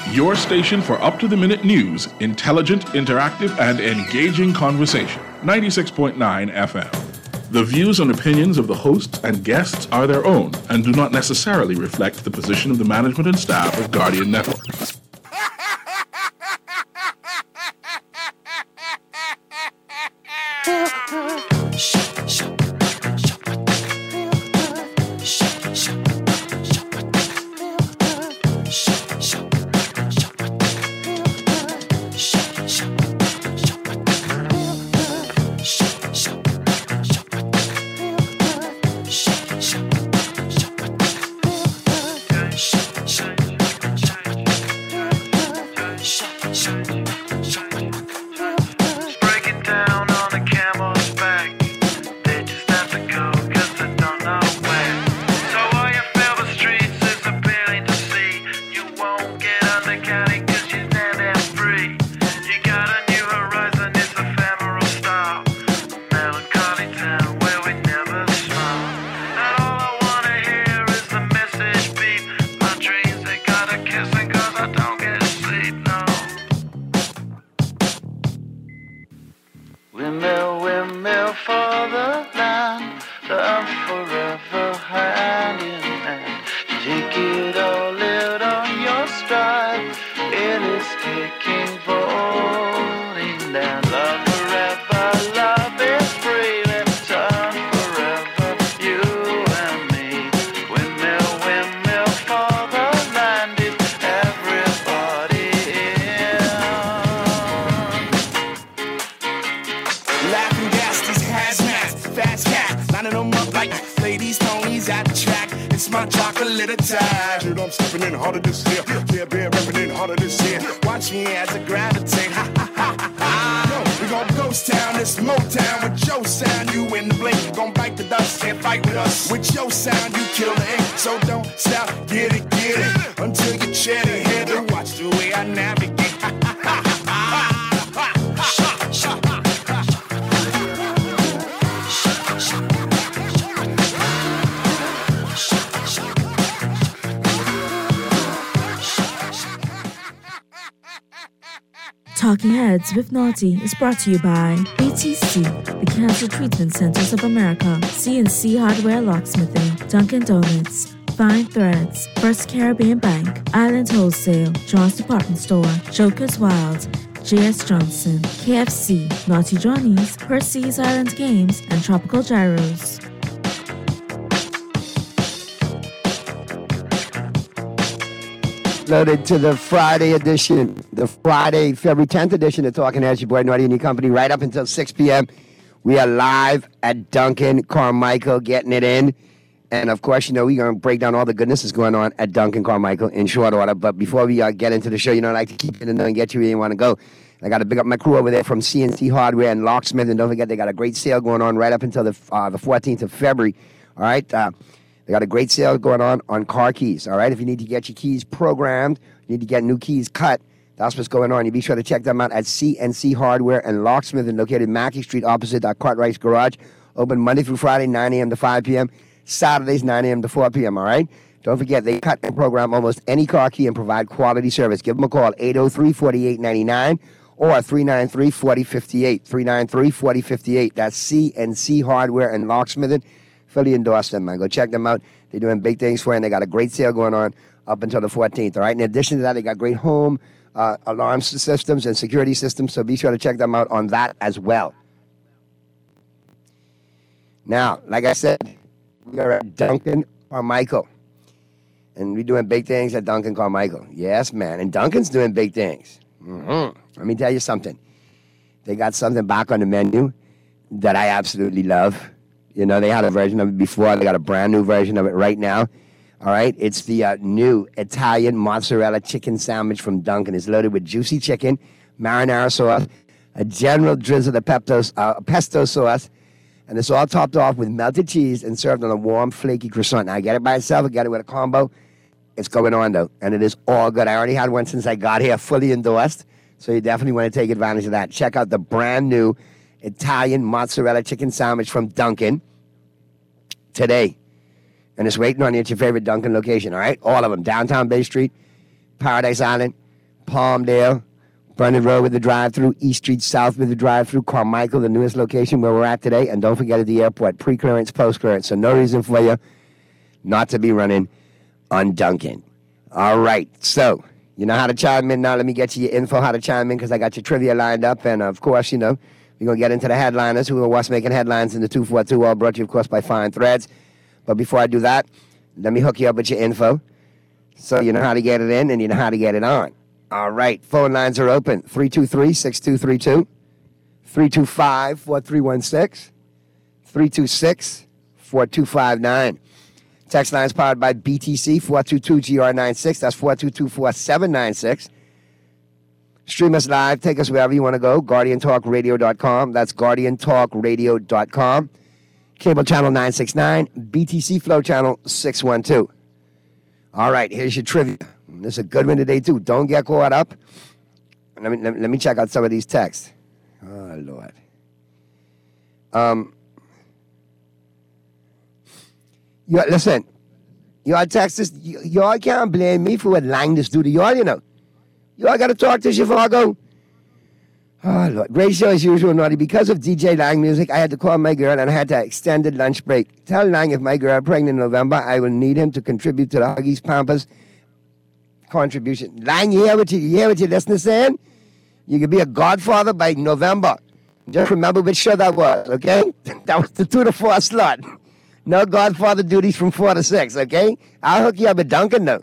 Your station for up-to-the-minute news, intelligent, interactive, and engaging conversation. 96.9 FM. The views and opinions of the hosts and guests are their own and do not necessarily reflect the position of the management and staff of Guardian Network. Talking Heads with Naughty is brought to you by BTC, the Cancer Treatment Centers of America, CNC Hardware Locksmithing, Dunkin' Donuts, Fine Threads, First Caribbean Bank, Island Wholesale, John's Department Store, Joker's Wild, J.S. Johnson, KFC, Naughty Johnny's, Percy's Island Games, and Tropical Gyros. Loaded to the Friday edition, the Friday, February 10th edition of Talking Heads, your boy Naughty and your company, right up until 6 p.m. We are live at Duncan Carmichael, getting it in. And, of course, you know, we're going to break down all the goodness that's going on at Duncan Carmichael in short order. But before we get into the show, you know, I like to keep it in and get you where you want to go. I got to pick up my crew over there from CNC Hardware and Locksmith. And don't forget, they got a great sale going on right up until the 14th of February. All right? They got a great sale going on car keys, all right? If you need to get your keys programmed, you need to get new keys cut, that's what's going on. You be sure to check them out at CNC Hardware and Locksmith, and located Mackey Street opposite Cartwright's Garage. Open Monday through Friday, 9 a.m. to 5 p.m., Saturdays, 9 a.m. to 4 p.m., all right? Don't forget, they cut and program almost any car key and provide quality service. Give them a call, 803-4899 or 393-4058, 393-4058. That's CNC Hardware and Locksmith. Fully endorse them, man. Go check them out. They're doing big things for you, and they got a great sale going on up until the 14th, all right? In addition to that, they got great home alarm systems and security systems, so be sure to check them out on that as well. Now, like I said, we are at Duncan Carmichael, and we're doing big things at Duncan Carmichael. Yes, man, and Duncan's doing big things. Let me tell you something. They got something back on the menu that I absolutely love. You know, they had a version of it before. They got a brand new version of it right now. All right? It's the new Italian mozzarella chicken sandwich from Dunkin'. It's loaded with juicy chicken, marinara sauce, a general drizzle of pesto sauce, and it's all topped off with melted cheese and served on a warm, flaky croissant. Now, I get it by itself. I get it with a combo. It's going on, though, and it is all good. I already had one since I got here, fully endorsed, so you definitely want to take advantage of that. Check out the brand new Italian mozzarella chicken sandwich from Dunkin' today. And it's waiting on you at your favorite Dunkin' location, all right? All of them. Downtown Bay Street, Paradise Island, Palmdale, Burnett Road with the drive-through, East Street South with the drive-through, Carmichael, the newest location where we're at today, and don't forget at the airport, pre-clearance, post-clearance. So no reason for you not to be running on Dunkin'. All right, so you know how to chime in now. Let me get you your info how to chime in because I got your trivia lined up, and of course, you know, we're going to get into the headliners who are what's making headlines in the 242, all brought to you, of course, by Fine Threads. But before I do that, let me hook you up with your info so you know how to get it in and you know how to get it on. All right, phone lines are open, 323-6232, 325-4316, 326-4259. Text lines powered by BTC, 422-GR96, that's 422-4796. Stream us live, take us wherever you want to go, GuardianTalkRadio.com, that's GuardianTalkRadio.com. Cable channel 969, BTC Flow channel 612. All right, here's your trivia. This is a good one today, too. Don't get caught up. Let me check out some of these texts. Oh, Lord. Listen, y'all Texas, y'all can't blame me for what Lang just do to y'all, you know. Y'all got to talk to Chicago. Oh, Lord. Great show as usual, Naughty. Because of DJ Lang music, I had to call my girl and I had to extend the lunch break. Tell Lang if my girl pregnant in November, I will need him to contribute to the Huggies Pampers contribution. Lang, you hear what your listeners saying? You could be a godfather by November. Just remember which show that was, okay? That was the 2 to 4 slot. No godfather duties from 4 to 6, okay? I'll hook you up with Dunkin', though.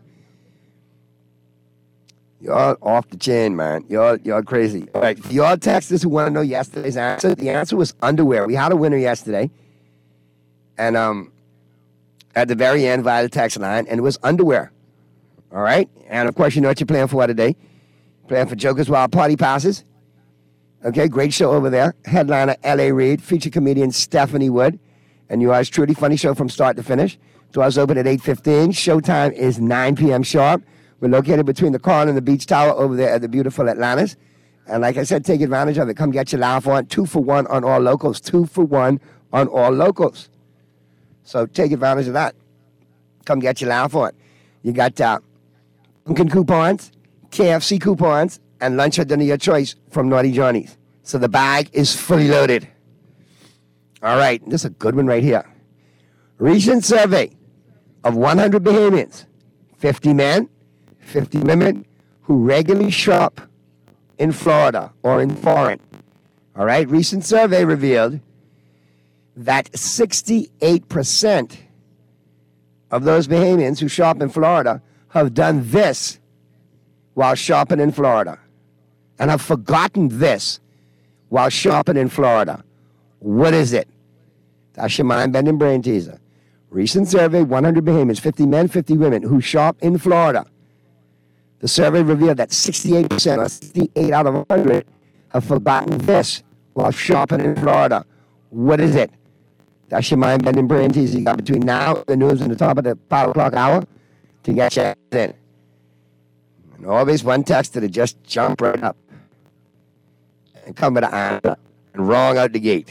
Y'all off the chain, man. Y'all crazy. All right, for y'all Texans who want to know yesterday's answer, the answer was underwear. We had a winner yesterday. And at the very end, via the text line, and it was underwear. All right? And, of course, you know what you're playing for today. Playing for Joker's Wild Party Passes. Okay, great show over there. Headliner L.A. Reid, feature comedian Stephanie Wood. And yours truly, funny show from start to finish. Doors open at 8:15. Showtime is 9 p.m. sharp. We're located between the Carl and the Beach Tower over there at the beautiful Atlantis. And like I said, take advantage of it. Come get your laugh on. 2 for 1 on all locals. 2 for 1 on all locals. So take advantage of that. Come get your laugh on. You got Dunkin' coupons, KFC coupons, and lunch or dinner your choice from Naughty Johnny's. So the bag is fully loaded. All right, this is a good one right here. Recent survey of 100 Bahamians, 50 men, 50 women who regularly shop in Florida or in foreign. All right, recent survey revealed that 68% of those Bahamians who shop in Florida have done this while shopping in Florida and have forgotten this while shopping in Florida. What is it? That's your mind-bending brain teaser. Recent survey, 100 Bahamians, 50 men, 50 women who shop in Florida. The survey revealed that 68%, or 68 out of 100, have forgotten this while shopping in Florida. What is it? That's your mind-bending brain teaser. You got between now, the news, and the top of the 5 o'clock hour to get you in. And always one texter to just jump right up and come with an answer and wrong out the gate.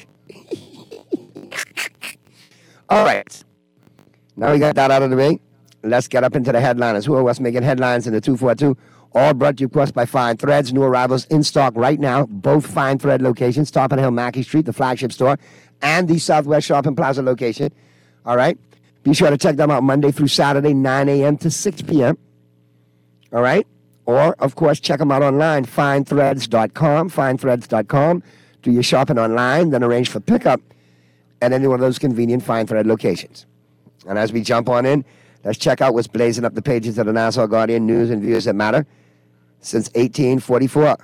All right. Now we got that out of the way. Let's get up into the headliners. Who are what's making headlines in the 242? All brought to you, of course, by Fine Threads. New arrivals in stock right now. Both Fine Thread locations, Top of the Hill, Mackey Street, the flagship store, and the Southwest Shopping Plaza location. All right? Be sure to check them out Monday through Saturday, 9 a.m. to 6 p.m. All right? Or, of course, check them out online, finethreads.com, finethreads.com. Do your shopping online, then arrange for pickup at any one of those convenient Fine Thread locations. And as we jump on in, let's check out what's blazing up the pages of the Nassau Guardian, news and views that matter since 1844.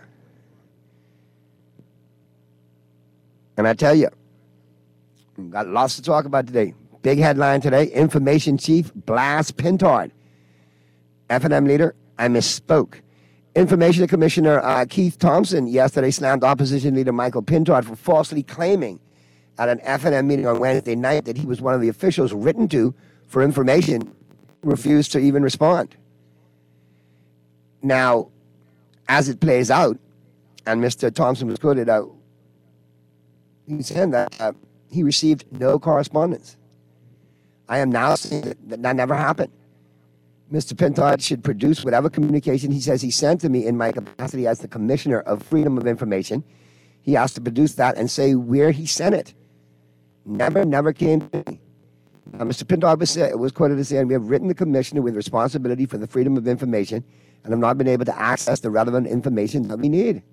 And I tell you, we've got lots to talk about today. Big headline today, Information Chief blasts Pintard. F&M leader, I misspoke. Information Commissioner Keith Thompson yesterday slammed opposition leader Michael Pintard for falsely claiming at an F&M meeting on Wednesday night that he was one of the officials written to for information, refused to even respond. Now, as it plays out, and Mr. Thompson was quoted out, he said that he received no correspondence. I am now saying that never happened. Mr. Pintard should produce whatever communication he says he sent to me in my capacity as the Commissioner of Freedom of Information. He has to produce that and say where he sent it. Never came to me. Now, Mr. Pintard was quoted as saying, "We have written the Commissioner with responsibility for the freedom of information and have not been able to access the relevant information that we need."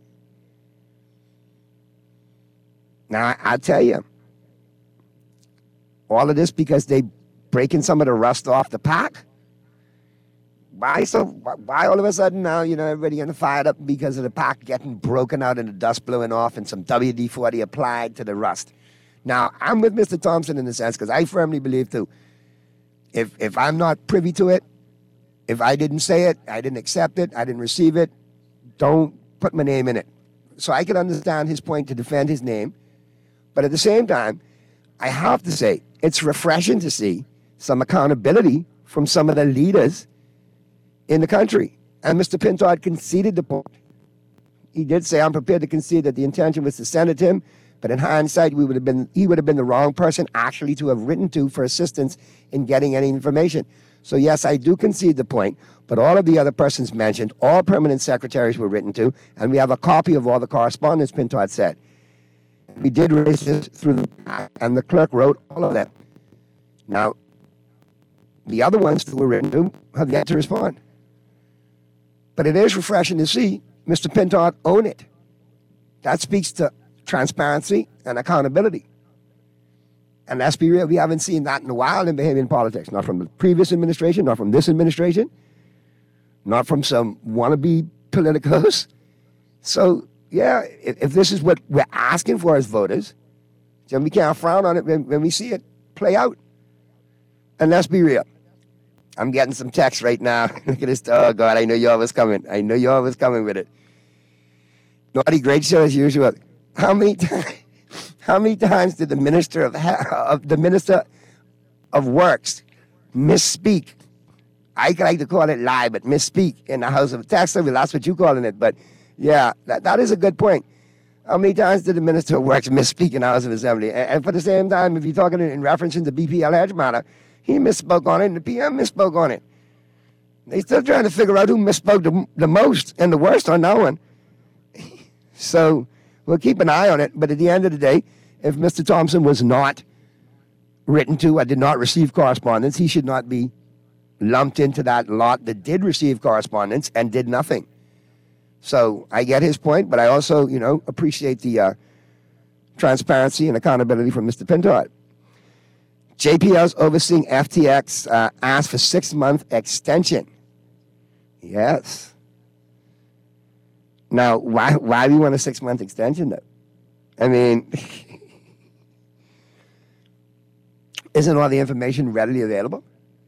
Now, I'll tell you, all of this because they breaking some of the rust off the pack. Why all of a sudden now, everybody getting fired up because of the pack getting broken out and the dust blowing off and some WD-40 applied to the rust? Now, I'm with Mr. Thompson in the sense because I firmly believe, too, if I'm not privy to it, if I didn't say it, I didn't accept it, I didn't receive it, don't put my name in it. So I can understand his point to defend his name. But at the same time, I have to say, it's refreshing to see some accountability from some of the leaders in the country. And Mr. Pintard conceded the point. He did say, "I'm prepared to concede that the intention was to send it to him, but in hindsight, he would have been the wrong person actually to have written to for assistance in getting any information." So yes, I do concede the point, but all of the other persons mentioned, all permanent secretaries were written to, and we have a copy of all the correspondence Pintard said. We did raise this through and the clerk wrote all of them. Now, the other ones that were written to have yet to respond. But it is refreshing to see Mr. Pintard own it. That speaks to transparency and accountability. And let's be real, we haven't seen that in a while in Bahamian politics. Not from the previous administration, not from this administration, not from some wannabe politicos. So, yeah, if this is what we're asking for as voters, then we can't frown on it when we see it play out. And let's be real. I'm getting some text right now. Look at this. Oh, God, I know y'all was coming. I know y'all was coming with it. Naughty, great show as usual. How many times did the Minister of Works misspeak? I like to call it lie, but misspeak in the House of Texas. Well, that's what you're calling it. But, yeah, that is a good point. How many times did the Minister of Works misspeak in the House of Assembly? And for the same time, if you're talking in reference to the BPL hedge matter, he misspoke on it, and the PM misspoke on it. They're still trying to figure out who misspoke the most and the worst on that one. So we'll keep an eye on it. But at the end of the day, if Mr. Thompson was not written to or did not receive correspondence, he should not be lumped into that lot that did receive correspondence and did nothing. So I get his point, but I also, appreciate the transparency and accountability from Mr. Pintard. JPL's overseeing FTX asked for 6-month extension. Yes. Now, why do we want a 6-month extension, though? I mean, isn't all the information readily available?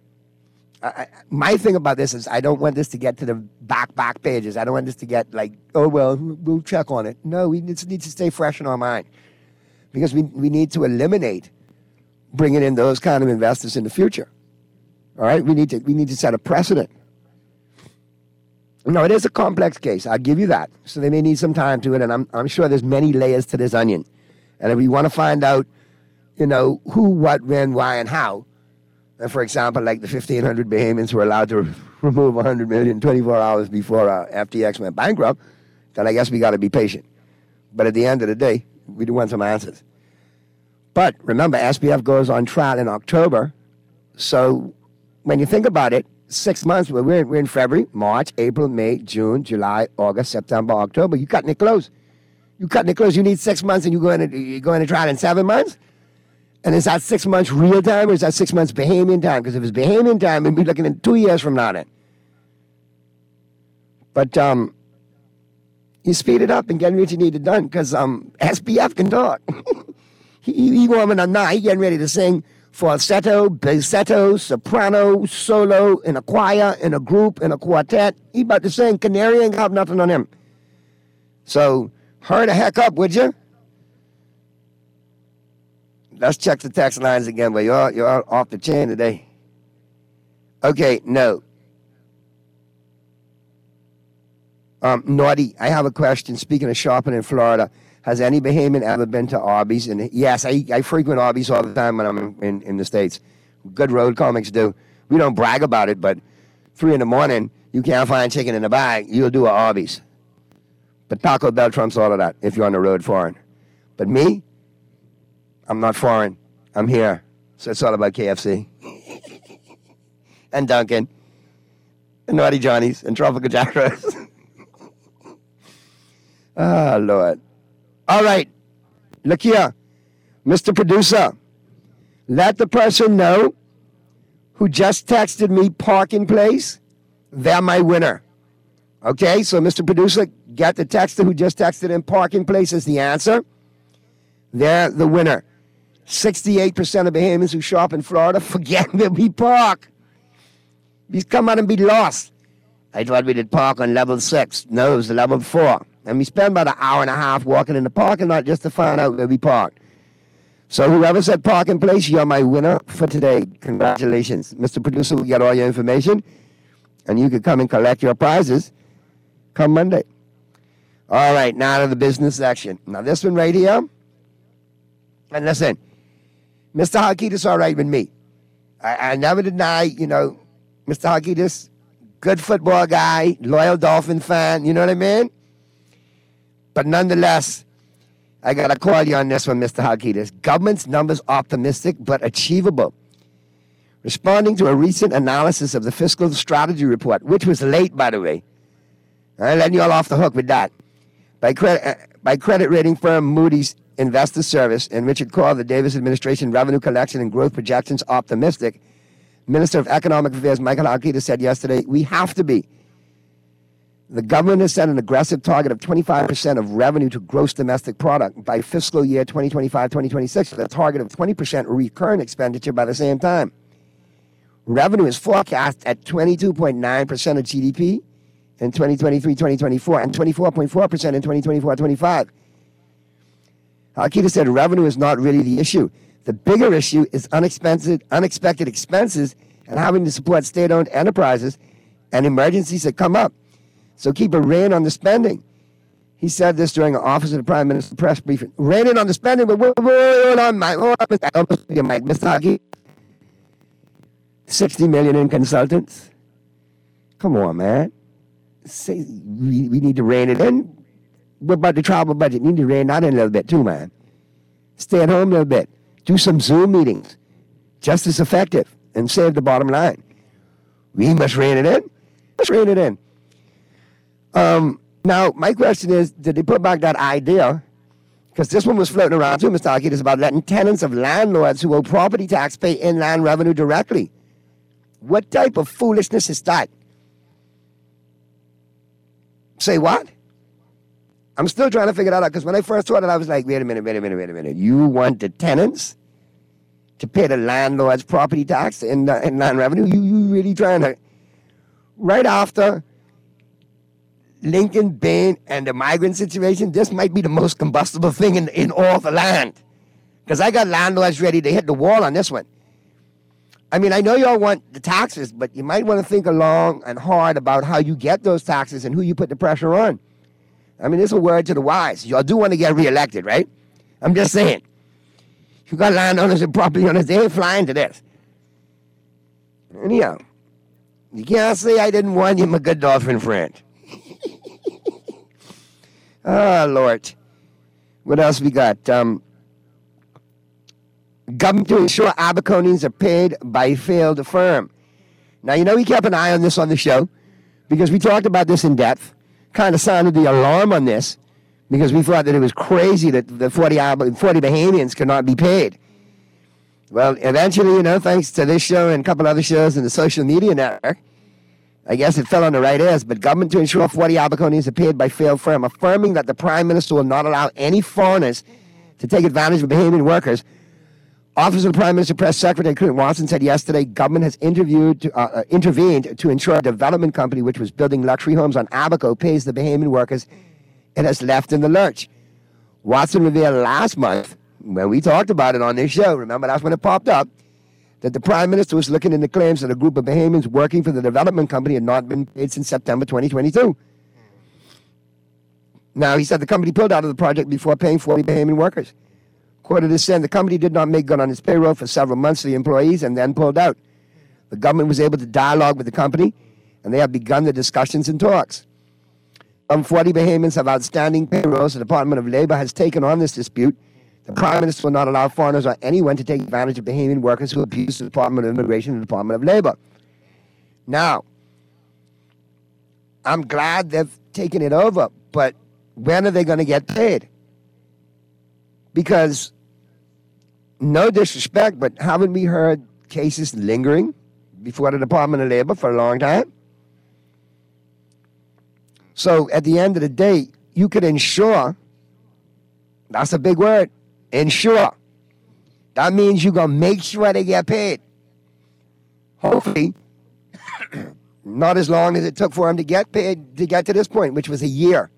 My thing about this is I don't want this to get to the back pages. I don't want this to get like, oh, well, we'll check on it. No, we need to stay fresh in our mind because we need to eliminate bringing in those kind of investors in the future. All right? We need to set a precedent. No, it is a complex case. I'll give you that. So they may need some time to it, and I'm sure there's many layers to this onion. And if we want to find out, who, what, when, why, and how, and for example, like the 1,500 Bahamians were allowed to remove $100 million 24 hours before FTX went bankrupt, then I guess we got to be patient. But at the end of the day, we do want some answers. But remember, SBF goes on trial in October. So when you think about it, 6 months, we're in February, March, April, May, June, July, August, September, October. You're cutting it close. You need 6 months and you're going to trial in 7 months? And is that 6 months real time or is that 6 months Bahamian time? Because if it's Bahamian time, we'd be looking at 2 years from now then. But you speed it up and get what you need it done because SBF can talk. He warming up now. He getting ready to sing falsetto, bizzetto, soprano, solo, in a choir, in a group, in a quartet. He about to sing. Canary ain't got nothing on him. So hurry the heck up, would you? Let's check the text lines again, but you're all off the chain today. Okay, no. Naughty, I have a question. Speaking of shopping in Florida, has any Bahamian ever been to Arby's? And yes, I frequent Arby's all the time when I'm in the States. Good road comics do. We don't brag about it, but 3 in the morning, you can't find chicken in the bag, you'll do a Arby's. But Taco Bell trumps all of that if you're on the road foreign. But me, I'm not foreign. I'm here. So it's all about KFC. And Dunkin'. And Naughty Johnny's. And Tropical Jackrabbits. Oh, Lord. All right. Look here. Mr. Producer. Let the person know who just texted me parking place. They're my winner. Okay? So, Mr. Producer, get the texter who just texted in parking place as the answer. They're the winner. 68% of Bahamians who shop in Florida forget where we park. We come out and be lost. I thought we did park on level 6. No, it was level 4. And we spent about an hour and a half walking in the parking lot just to find out where we parked. So whoever said parking place, you're my winner for today. Congratulations. Mr. Producer, we got all your information. And you can come and collect your prizes come Monday. All right, now to the business section. Now this one right here. And listen, Mr. Halkitis all right with me. I never deny, Mr. Halkitis, good football guy, loyal Dolphin fan, you know what I mean? But nonetheless, I got to call you on this one, Mr. Halkitis. Government's numbers optimistic but achievable. Responding to a recent analysis of the fiscal strategy report, which was late, by the way. I'm letting you all off the hook with that. By credit rating firm Moody's Investor Service, in which it called the Davis administration revenue collection and growth projections optimistic, Minister of Economic Affairs Michael Halkitis said yesterday, we have to be. The government has set an aggressive target of 25% of revenue to gross domestic product by fiscal year 2025-2026, with a target of 20% recurrent expenditure by the same time. Revenue is forecast at 22.9% of GDP in 2023-2024 and 24.4% in 2024-25. Halkitis said revenue is not really the issue. The bigger issue is unexpected expenses and having to support state-owned enterprises and emergencies that come up. So keep a rein on the spending. He said this during an Office of the Prime Minister press briefing. Rein in on the spending, but hold on, Mike. Mr. Halkitis. 60 million in consultants. Come on, man. Say we need to rein it in. What about the travel budget? You need to rein that in a little bit too, man. Stay at home a little bit. Do some Zoom meetings. Just as effective. And save the bottom line. We must rein it in. Let's rein it in. Now, my question is, did they put back that idea? Because this one was floating around too, Mr. Halkitis, about letting tenants of landlords who owe property tax pay inland revenue directly. What type of foolishness is that? Say what? I'm still trying to figure that out, because when I first saw it, I was like, wait a minute. You want the tenants to pay the landlord's property tax in land revenue? You really trying to... Right after Lincoln, Bain, and the migrant situation, this might be the most combustible thing in all the land. Because I got landlords ready to hit the wall on this one. I mean, I know y'all want the taxes, but you might want to think long and hard about how you get those taxes and who you put the pressure on. I mean, it's a word to the wise. Y'all do want to get reelected, right? I'm just saying. You got landowners and property owners, they ain't flying to this. Anyhow, you can't say I didn't warn you, my good Dolphin friend. Oh, Lord. What else we got? Government to ensure Aberconians are paid by failed firm. Now, we kept an eye on this on the show because we talked about this in depth, kind of sounded the alarm on this because we thought that it was crazy that the 40 Bahamians could not be paid. Well, eventually, thanks to this show and a couple other shows in the social media network, I guess it fell on the right ears, but government to ensure 40 Aberconians are paid by failed firm, affirming that the Prime Minister will not allow any foreigners to take advantage of Bahamian workers. Office of the Prime Minister Press Secretary Clint Watson said yesterday government has intervened to ensure a development company which was building luxury homes on Abaco pays the Bahamian workers it has left in the lurch. Watson revealed last month, when we talked about it on this show, remember that's when it popped up, that the Prime Minister was looking into claims that a group of Bahamians working for the development company had not been paid since September 2022. Now, he said the company pulled out of the project before paying 40 Bahamian workers. Quoted as saying the company did not make good on its payroll for several months to the employees and then pulled out. The government was able to dialogue with the company and they have begun the discussions and talks. Some 40 Bahamians have outstanding payrolls. The Department of Labor has taken on this dispute. The Prime Minister will not allow foreigners or anyone to take advantage of Bahamian workers who abuse the Department of Immigration and the Department of Labor. Now, I'm glad they've taken it over, but when are they going to get paid? Because, no disrespect, but haven't we heard cases lingering before the Department of Labor for a long time? So at the end of the day, you could ensure, that's a big word, ensure. That means you're going to make sure they get paid. Hopefully, not as long as it took for them to get paid to get to this point, which was a year.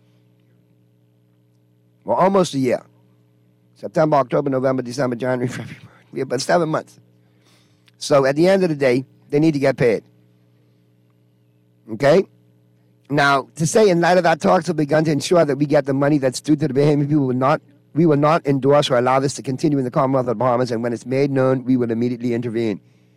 Well, almost a year. September, October, November, December, January, February, March. But 7 months. So at the end of the day, they need to get paid. Okay? Now, to say in light of that, talks have begun to ensure that we get the money that's due to the Bahamian people. We will not endorse or allow this to continue in the Commonwealth of the Bahamas, and when it's made known, we will immediately intervene.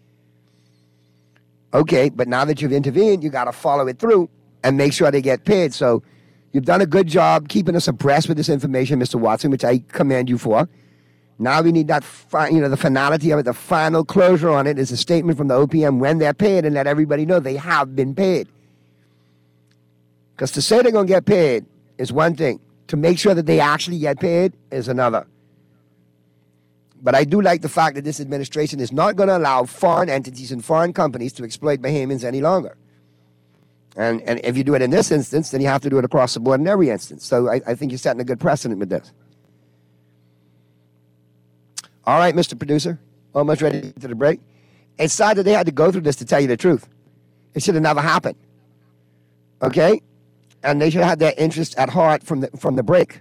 Okay, but now that you've intervened, you got to follow it through and make sure they get paid. So you've done a good job keeping us abreast with this information, Mr. Watson, which I commend you for. Now we need that, the finality of it, the final closure on it is a statement from the OPM when they're paid and let everybody know they have been paid. Because to say they're going to get paid is one thing. To make sure that they actually get paid is another. But I do like the fact that this administration is not going to allow foreign entities and foreign companies to exploit Bahamians any longer. And if you do it in this instance, then you have to do it across the board in every instance. So I think you're setting a good precedent with this. All right, Mr. Producer, almost ready to get to the break. It's sad that they had to go through this, to tell you the truth. It should have never happened. Okay? And they should have had their interest at heart from the break.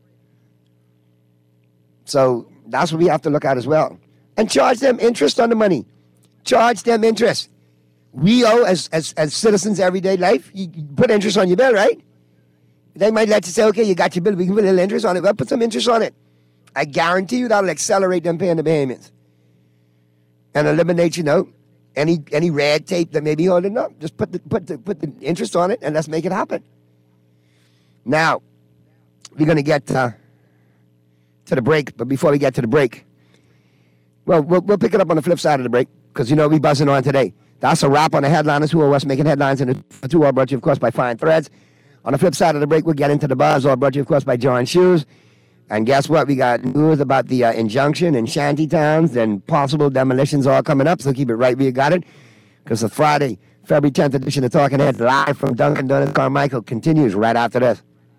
So that's what we have to look at as well. And charge them interest on the money. Charge them interest. We owe, as citizens, everyday life, you put interest on your bill, right? They might let you say, okay, you got your bill, we can put a little interest on it. Well, put some interest on it. I guarantee you that'll accelerate them paying the Bahamians. And eliminate, any red tape that may be holding up. Just put the interest on it and let's make it happen. Now, we're going to get to the break, but before we get to the break, well, we'll pick it up on the flip side of the break, because we buzzing on today. That's a wrap on the headliners who are what's making headlines in the 2 all brought to you, of course, by Fine Threads. On the flip side of the break, we'll get into the buzz, all brought to you, of course, by John Shoes. And guess what? We got news about the injunction in shanty towns and possible demolitions all coming up, so keep it right where you got it, because the Friday, February 10th edition of Talking Heads live from Dunkin' Donuts Carmichael continues right after this.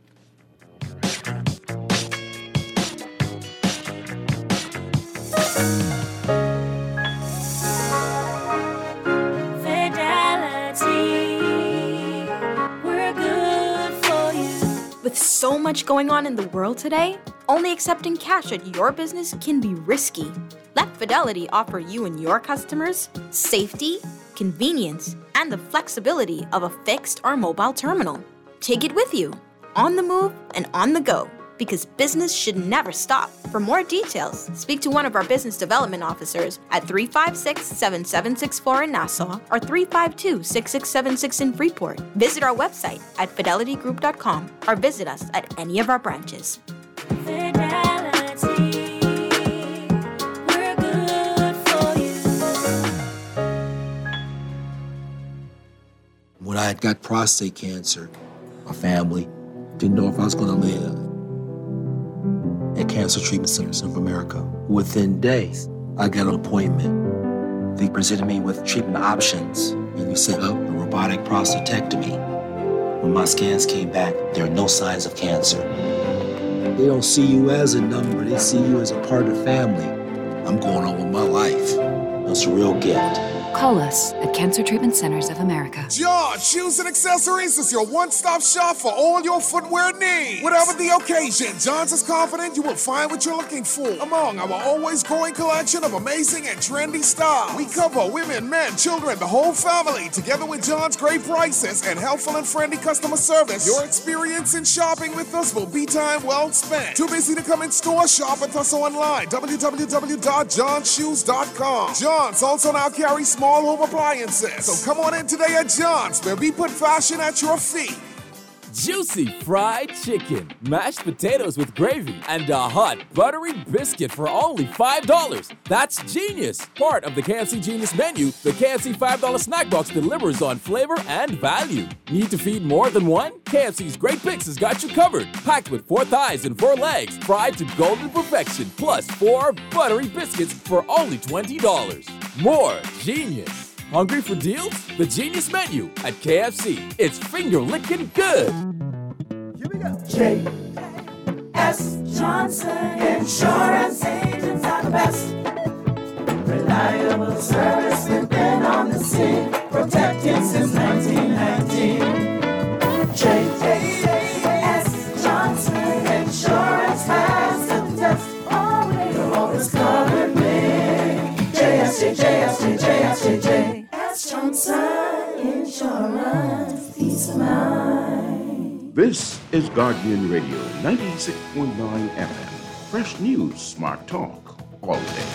With so much going on in the world today, only accepting cash at your business can be risky. Let Fidelity offer you and your customers safety, convenience, and the flexibility of a fixed or mobile terminal. Take it with you, on the move and on the go, because business should never stop. For more details, speak to one of our business development officers at 356-7764 in Nassau or 352-6676 in Freeport. Visit our website at fidelitygroup.com or visit us at any of our branches. Fidelity, we're good for you. When I got prostate cancer, my family didn't know if I was going to live. At Cancer Treatment Centers of America. Within days, I got an appointment. They presented me with treatment options, and we set up a robotic prostatectomy. When my scans came back, there are no signs of cancer. They don't see you as a number, they see you as a part of the family. I'm going on with my life. It's a real gift. Call us at Cancer Treatment Centers of America. John Shoes and Accessories is your one-stop shop for all your footwear needs. Whatever the occasion, John's is confident you will find what you're looking for among our always growing collection of amazing and trendy styles. We cover women, men, children, the whole family. Together with John's great prices and helpful and friendly customer service, your experience in shopping with us will be time well spent. Too busy to come in store? Shop with us online. www.johnshoes.com. John's also now carries small small home appliances. So come on in today at John's, where we put fashion at your feet. Juicy fried chicken, mashed potatoes with gravy, and a hot buttery biscuit for only $5. That's genius! Part of the KFC Genius menu, the KFC $5 snack box delivers on flavor and value. Need to feed more than one? KFC's Great Picks has got you covered. Packed with 4 thighs and 4 legs, fried to golden perfection, plus 4 buttery biscuits for only $20. More genius! Hungry for deals? The Genius Menu at KFC. It's finger-licking good. Here we go. J.S. Johnson Insurance Agents are the best. Reliable service, we've been on the scene, protecting since 1919. J.S. Johnson Insurance has the test. You'll always cover me. J.S. Johnson Insurance, peace of mind. This is Guardian Radio 96.9 FM. Fresh news, smart talk, all day.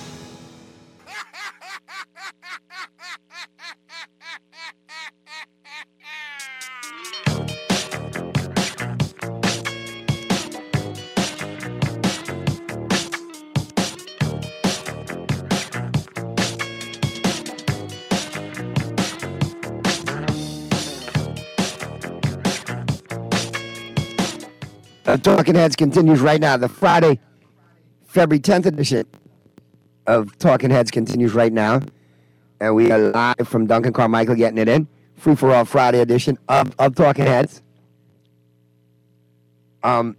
Talking Heads continues right now. The Friday, February 10th edition of Talking Heads continues right now. And we are live from Duncan Carmichael getting it in. Free for all Friday edition of Talking Heads. And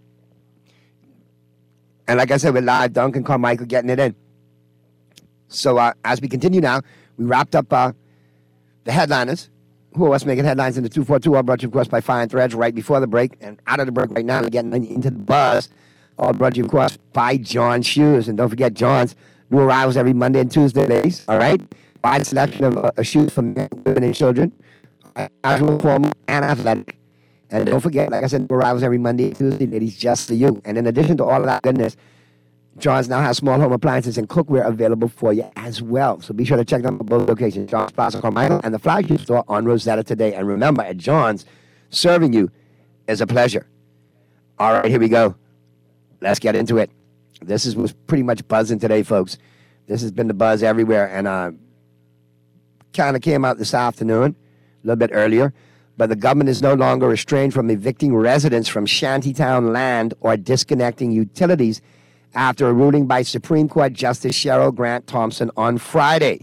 like I said, we're live, Duncan Carmichael getting it in. So as we continue now, we wrapped up the headliners. Who are us making headlines in the 242, all brought to you, of course, by Fine Threads right before the break. And out of the break right now, we're getting into the buzz, all brought to you, of course, by John Shoes. And don't forget, John's new arrivals every Monday and Tuesday, ladies, all right? Wide selection of shoes for men, women, and children, casual, formal, and athletic. And don't forget, like I said, new arrivals every Monday and Tuesday, ladies, just for you. And in addition to all of that goodness, John's now has small home appliances and cookware available for you as well. So be sure to check them at both locations, John's Plaza Carmichael and the flagship store on Rosetta today. And remember, at John's, serving you is a pleasure. All right, here we go. Let's get into it. This was pretty much buzzing today, folks. This has been the buzz everywhere. And kind of came out this afternoon, a little bit earlier. But the government is no longer restrained from evicting residents from shantytown land or disconnecting utilities after a ruling by Supreme Court Justice Cheryl Grant Thompson on Friday.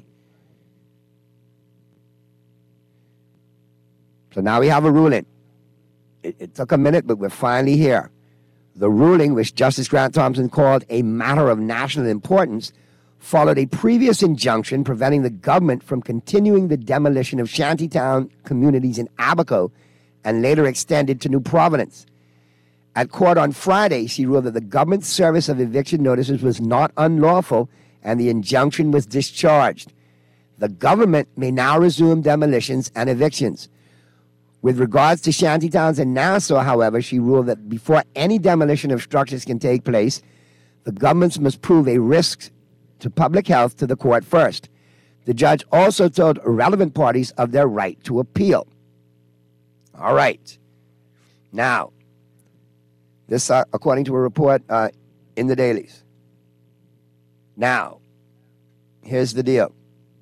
So now we have a ruling. It took a minute, but we're finally here. The ruling, which Justice Grant Thompson called a matter of national importance, followed a previous injunction preventing the government from continuing the demolition of shantytown communities in Abaco and later extended to New Providence. At court on Friday, she ruled that the government's service of eviction notices was not unlawful and the injunction was discharged. The government may now resume demolitions and evictions. With regards to shantytowns in Nassau, however, she ruled that before any demolition of structures can take place, the governments must prove a risk to public health to the court first. The judge also told relevant parties of their right to appeal. All right. Now, this, according to a report in the dailies. Now, here's the deal.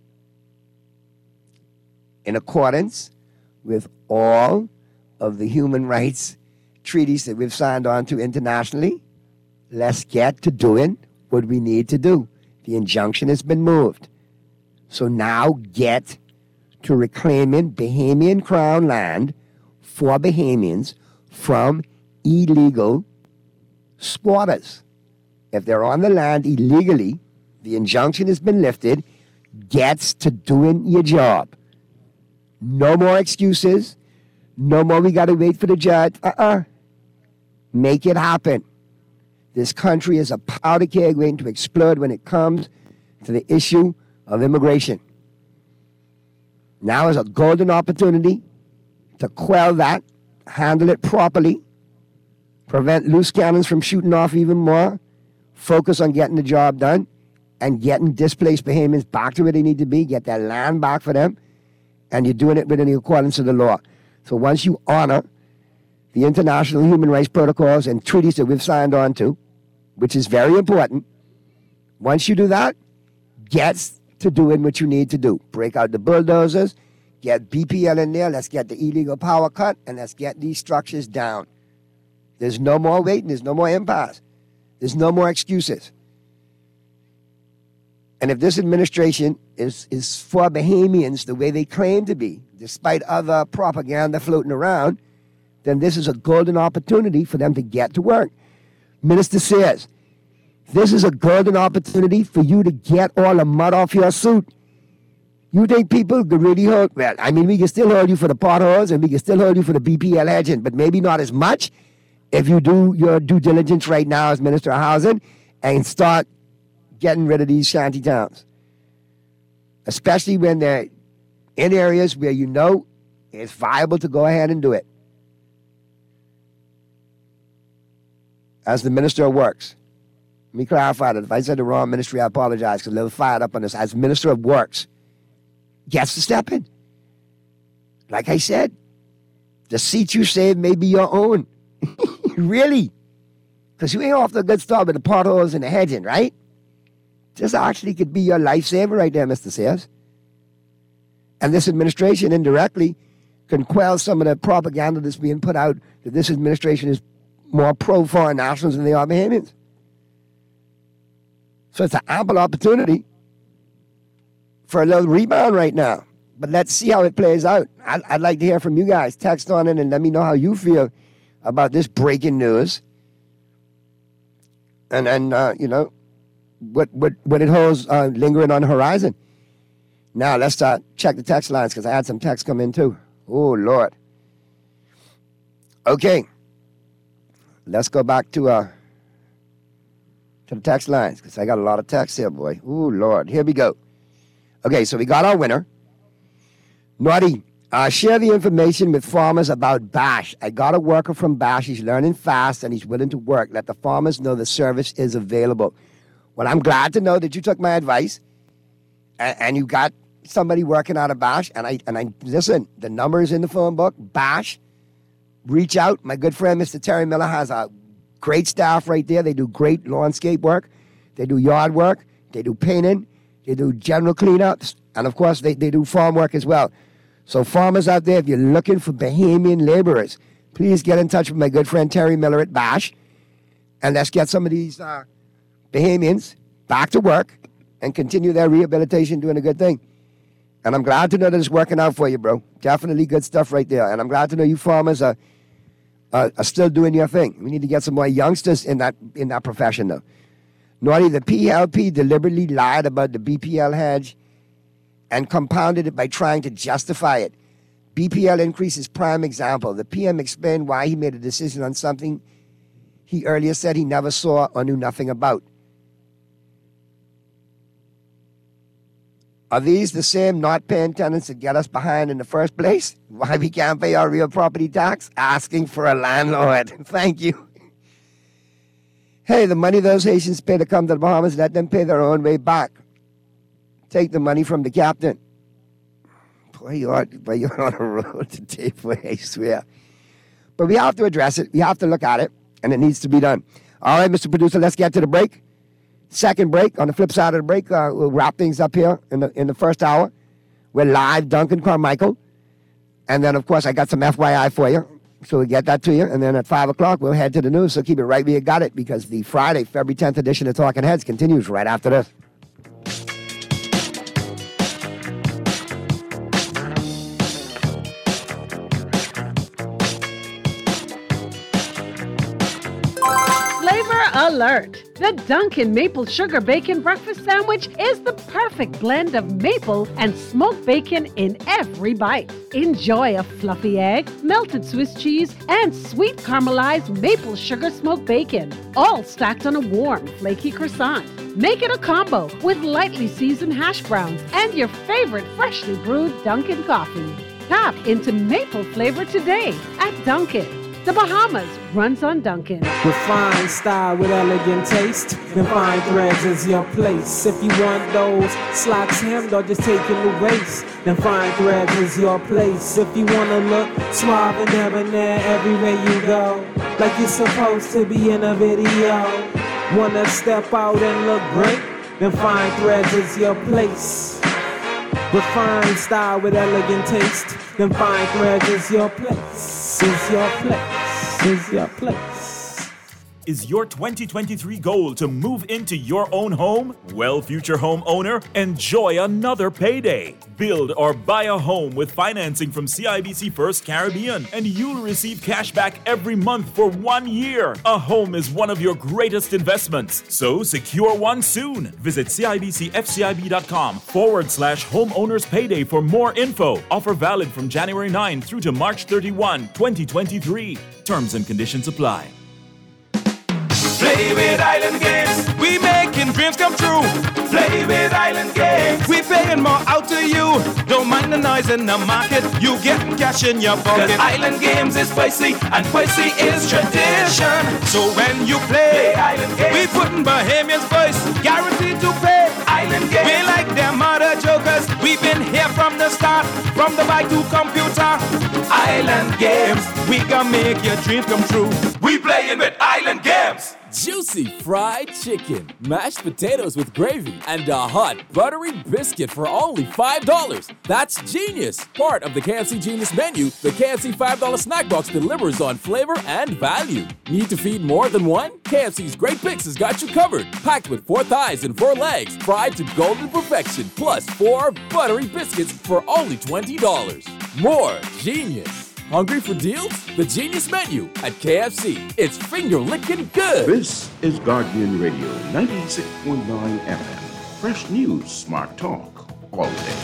In accordance with all of the human rights treaties that we've signed on to internationally, let's get to doing what we need to do. The injunction has been moved. So now get to reclaiming Bahamian Crown land for Bahamians from illegal squatters. If they're on the land illegally, the injunction has been lifted, gets to doing your job. No more excuses. No more we got to wait for the judge. Make it happen. This country is a powder keg waiting to explode when it comes to the issue of immigration. Now is a golden opportunity to quell that, handle it properly, prevent loose cannons from shooting off even more, focus on getting the job done, and getting displaced Bahamians back to where they need to be, get their land back for them, and you're doing it within the accordance of the law. So once you honor the international human rights protocols and treaties that we've signed on to, which is very important, once you do that, get to doing what you need to do. Break out the bulldozers, get BPL in there, let's get the illegal power cut, and let's get these structures down. There's no more waiting, there's no more impasse. There's no more excuses. And if this administration is for Bahamians the way they claim to be, despite other propaganda floating around, then this is a golden opportunity for them to get to work. Minister says, this is a golden opportunity for you to get all the mud off your suit. You think people could really hold, well, I mean, we can still hold you for the potholes and we can still hold you for the BPL hedging, but maybe not as much if you do your due diligence right now as Minister of Housing and start getting rid of these shanty towns. Especially when they're in areas where you know it's viable to go ahead and do it. As the Minister of Works, let me clarify that. If I said the wrong ministry, I apologize because they're fired up on this. As Minister of Works, gets to step in. Like I said, the seat you save may be your own. Really. Because you ain't off to a good start with the potholes and the hedging, right? This actually could be your lifesaver right there, Mr. Sayers. And this administration indirectly can quell some of the propaganda that's being put out that this administration is more pro-foreign nationals than they are Bahamians. So it's an ample opportunity for a little rebound right now. But let's see how it plays out. I'd like to hear from you guys. Text on in and let me know how you feel about this breaking news. And you know, what it holds lingering on the horizon. Now, let's check the text lines because I had some texts come in too. Oh, Lord. Okay. Let's go back to the text lines because I got a lot of texts here, boy. Oh, Lord. Here we go. Okay, so we got our winner. Naughty, share the information with farmers about BASH. I got a worker from BASH. He's learning fast and he's willing to work. Let the farmers know the service is available. Well, I'm glad to know that you took my advice and you got somebody working out of BASH. And I listen, the number is in the phone book. BASH, reach out. My good friend, Mr. Terry Miller, has a great staff right there. They do great landscape work. They do yard work. They do painting. They do general cleanups. And, of course, they do farm work as well. So farmers out there, if you're looking for Bahamian laborers, please get in touch with my good friend Terry Miller at BASH. And let's get some of these Bahamians back to work and continue their rehabilitation doing a good thing. And I'm glad to know that it's working out for you, bro. Definitely good stuff right there. And I'm glad to know you farmers are still doing your thing. We need to get some more youngsters in that profession, though. Naughty, the PLP deliberately lied about the BPL hedge and compounded it by trying to justify it. BPL increase is prime example. The PM explained why he made a decision on something he earlier said he never saw or knew nothing about. Are these the same not paying tenants that get us behind in the first place? Why we can't pay our real property tax? Asking for a landlord. Thank you. Hey, the money those Haitians pay to come to the Bahamas, let them pay their own way back. Take the money from the captain. Boy, you're on a road today, boy, I swear. But we have to address it. We have to look at it, and it needs to be done. All right, Mr. Producer, let's get to the break. Second break. On the flip side of the break, we'll wrap things up here in the first hour. We're live, Duncan Carmichael. And then, of course, I got some FYI for you. So we'll get that to you. And then at 5 o'clock, we'll head to the news. So keep it right where you got it because the Friday, February 10th edition of Talking Heads continues right after this. Flavor alert! The Dunkin' Maple Sugar Bacon Breakfast Sandwich is the perfect blend of maple and smoked bacon in every bite. Enjoy a fluffy egg, melted Swiss cheese, and sweet caramelized maple sugar smoked bacon, all stacked on a warm, flaky croissant. Make it a combo with lightly seasoned hash browns and your favorite freshly brewed Dunkin' coffee. Tap into maple flavor today at Dunkin'. The Bahamas runs on Dunkin'. Refined style with elegant taste. Then fine threads is your place. If you want those slacks hemmed or just taking the waist, then fine threads is your place. If you wanna look suave and debonair everywhere you go, like you're supposed to be in a video. Wanna step out and look great? Then fine threads is your place. Refined style with elegant taste. Then fine threads is your place. Is your place. Is your place. Is your 2023 goal to move into your own home? Well, future homeowner, enjoy another payday. Build or buy a home with financing from CIBC First Caribbean, and you'll receive cash back every month for 1 year. A home is one of your greatest investments, so secure one soon. Visit CIBCFCIB.com/homeowners payday for more info. Offer valid from January 9 through to March 31, 2023. Terms and conditions apply. Play with Island Games, we making dreams come true. Play with Island Games, we paying more out to you. Don't mind the noise in the market, you getting cash in your pocket. 'Cause Island Games is spicy, and spicy is tradition. So when you play Island Games, we putting Bahamians first, guaranteed to pay. Island Games, we like them other jokers, we've been here from the start, from the bike to computer. Island Games, we gonna make your dreams come true. We playing with Island Games. Juicy fried chicken, mashed potatoes with gravy, and a hot buttery biscuit for only $5. That's genius! Part of the KFC Genius menu, the KFC $5 snack box delivers on flavor and value. Need to feed more than one? KFC's Great Picks has got you covered. Packed with 4 thighs and 4 legs, fried to golden perfection, plus 4 buttery biscuits for only $20. More genius! Hungry for deals? The Genius Menu at KFC. It's finger-licking good. This is Guardian Radio 96.9 FM. Fresh news, smart talk, all day.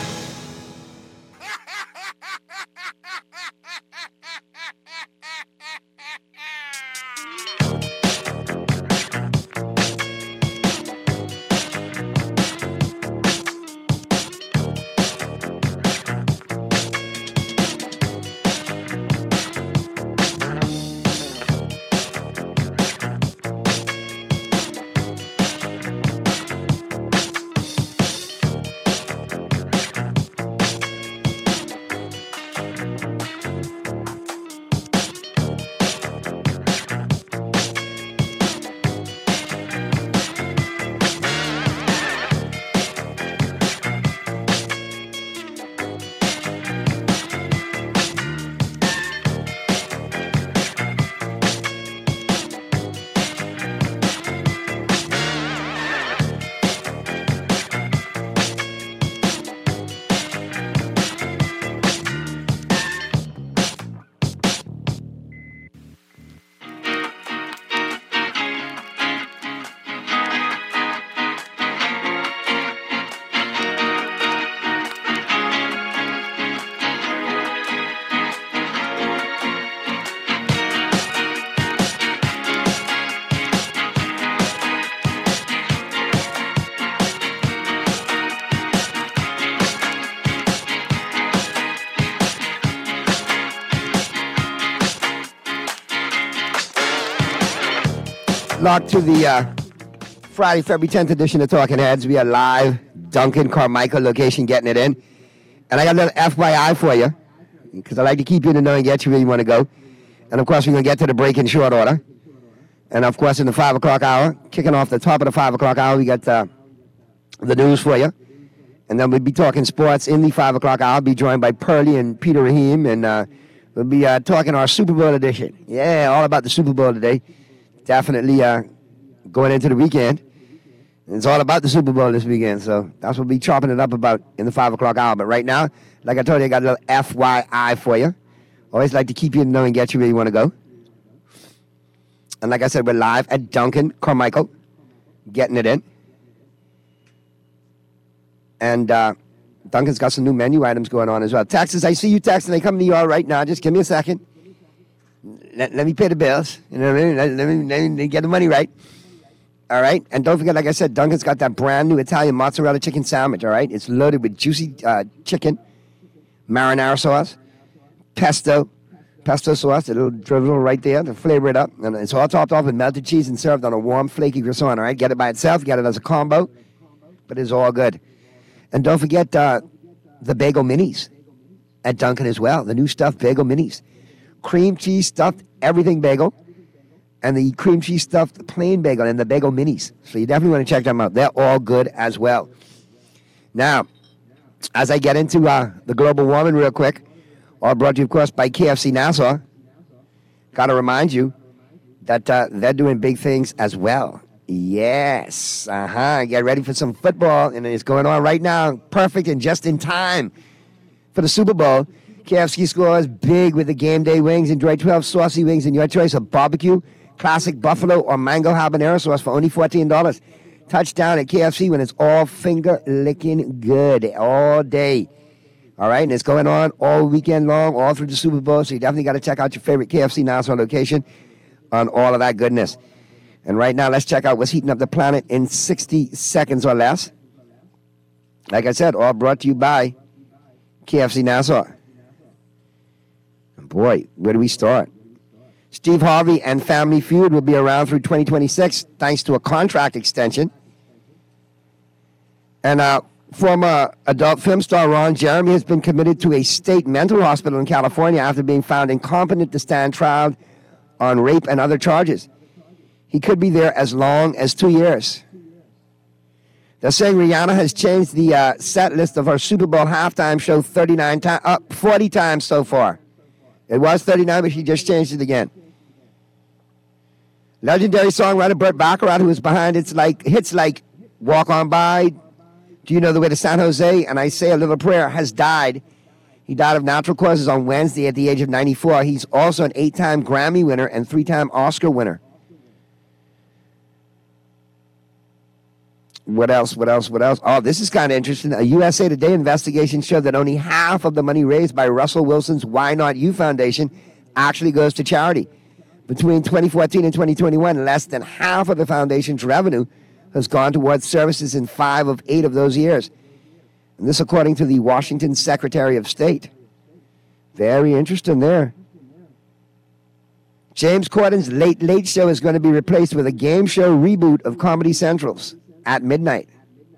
Locked to the Friday, February 10th edition of Talking Heads. We are live, Duncan Carmichael location, getting it in. And I got a little FYI for you, because I like to keep you in the know and get you where you want to go. And, of course, we're going to get to the break in short order. And, of course, in the 5 o'clock hour, kicking off the top of the 5 o'clock hour, we got the news for you. And then we'll be talking sports in the 5 o'clock hour. I'll be joined by Pearlie and Peter Rahim, and we'll be talking our Super Bowl edition. Yeah, all about the Super Bowl today. Definitely going into the weekend. It's all about the Super Bowl this weekend, so that's what we'll be chopping it up about in the 5 o'clock hour. But right now, like I told you, I got a little FYI for you. Always like to keep you in the know and get you where you want to go. And like I said, we're live at Duncan Carmichael, getting it in. And Duncan's got some new menu items going on as well. Texas, I see you texting. They come to you all right now. Just give me a second. Let me pay the bills. You know what I mean? Let me get the money right. All right? And don't forget, like I said, Duncan's got that brand new Italian mozzarella chicken sandwich, all right? It's loaded with juicy chicken, marinara sauce, pesto, pesto sauce, a little drizzle right there to flavor it up. And it's all topped off with melted cheese and served on a warm, flaky croissant, all right? Get it by itself, get it as a combo, but it's all good. And don't forget the bagel minis at Dunkin' as well, the new stuffed bagel minis. Cream cheese stuffed everything bagel, and the cream cheese stuffed plain bagel and the bagel minis. So you definitely want to check them out. They're all good as well. Now, as I get into the global warming real quick, all brought to you, of course, by KFC Nassau. Got to remind you that they're doing big things as well. Yes. Get ready for some football, and it's going on right now. Perfect and just in time for the Super Bowl. KFC scores big with the game day wings. Enjoy 12 saucy wings in your choice of barbecue, classic buffalo, or mango habanero sauce for only $14. Touchdown at KFC when it's all finger-licking good all day. All right, and it's going on all weekend long, all through the Super Bowl, so you definitely got to check out your favorite KFC Nassau location on all of that goodness. And right now, let's check out what's heating up the planet in 60 seconds or less. Like I said, all brought to you by KFC Nassau. And boy, where do we start? Steve Harvey and Family Feud will be around through 2026 thanks to a contract extension. And former adult film star Ron Jeremy has been committed to a state mental hospital in California after being found incompetent to stand trial on rape and other charges. He could be there as long as 2 years. They're saying Rihanna has changed the set list of her Super Bowl halftime show 40 times so far. It was 39, but she just changed it again. Legendary songwriter Burt Bacharach, who is behind hits like Walk On By, Do You Know the Way to San Jose, and I Say a Little Prayer, has died. He died of natural causes on Wednesday at the age of 94. He's also an 8-time Grammy winner and 3-time Oscar winner. What else? Oh, this is kind of interesting. A USA Today investigation showed that only half of the money raised by Russell Wilson's Why Not You Foundation actually goes to charity. Between 2014 and 2021, less than half of the foundation's revenue has gone towards services in 5 of 8 of those years. And this according to the Washington Secretary of State. Very interesting there. James Corden's Late Late Show is going to be replaced with a game show reboot of Comedy Central's at midnight.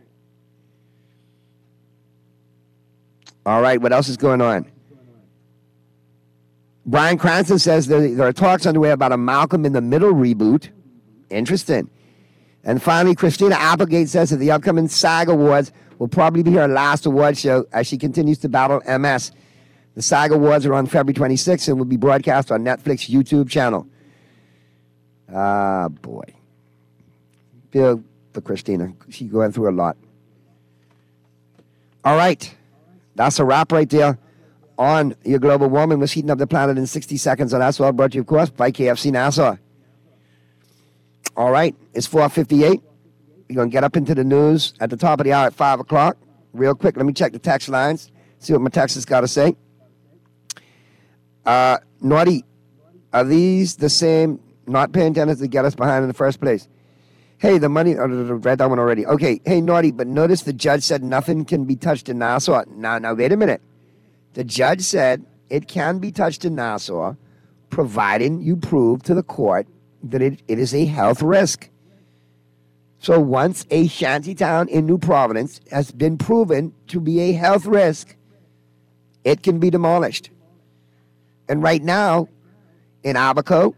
All right, what else is going on? Bryan Cranston says there are talks underway about a Malcolm in the Middle reboot. Interesting. And finally, Christina Applegate says that the upcoming SAG Awards will probably be her last award show as she continues to battle MS. The SAG Awards are on February 26th and will be broadcast on Netflix YouTube channel. Ah, boy. Feel for Christina. She's going through a lot. All right. That's a wrap right there on your global warming. We're heating up the planet in 60 seconds. And that's all brought to you, of course, by KFC Nassau. All right. It's 4:58. We're going to get up into the news at the top of the hour at 5 o'clock. Real quick, let me check the text lines, see what my text has got to say. Naughty, are these the same not paying attention to get us behind in the first place? Hey, the money, read that one already. Okay, hey, Naughty, but notice the judge said nothing can be touched in Nassau. Now, wait a minute. The judge said it can be touched in Nassau, providing you prove to the court that it is a health risk. So once a shantytown in New Providence has been proven to be a health risk, it can be demolished. And right now, in Abaco,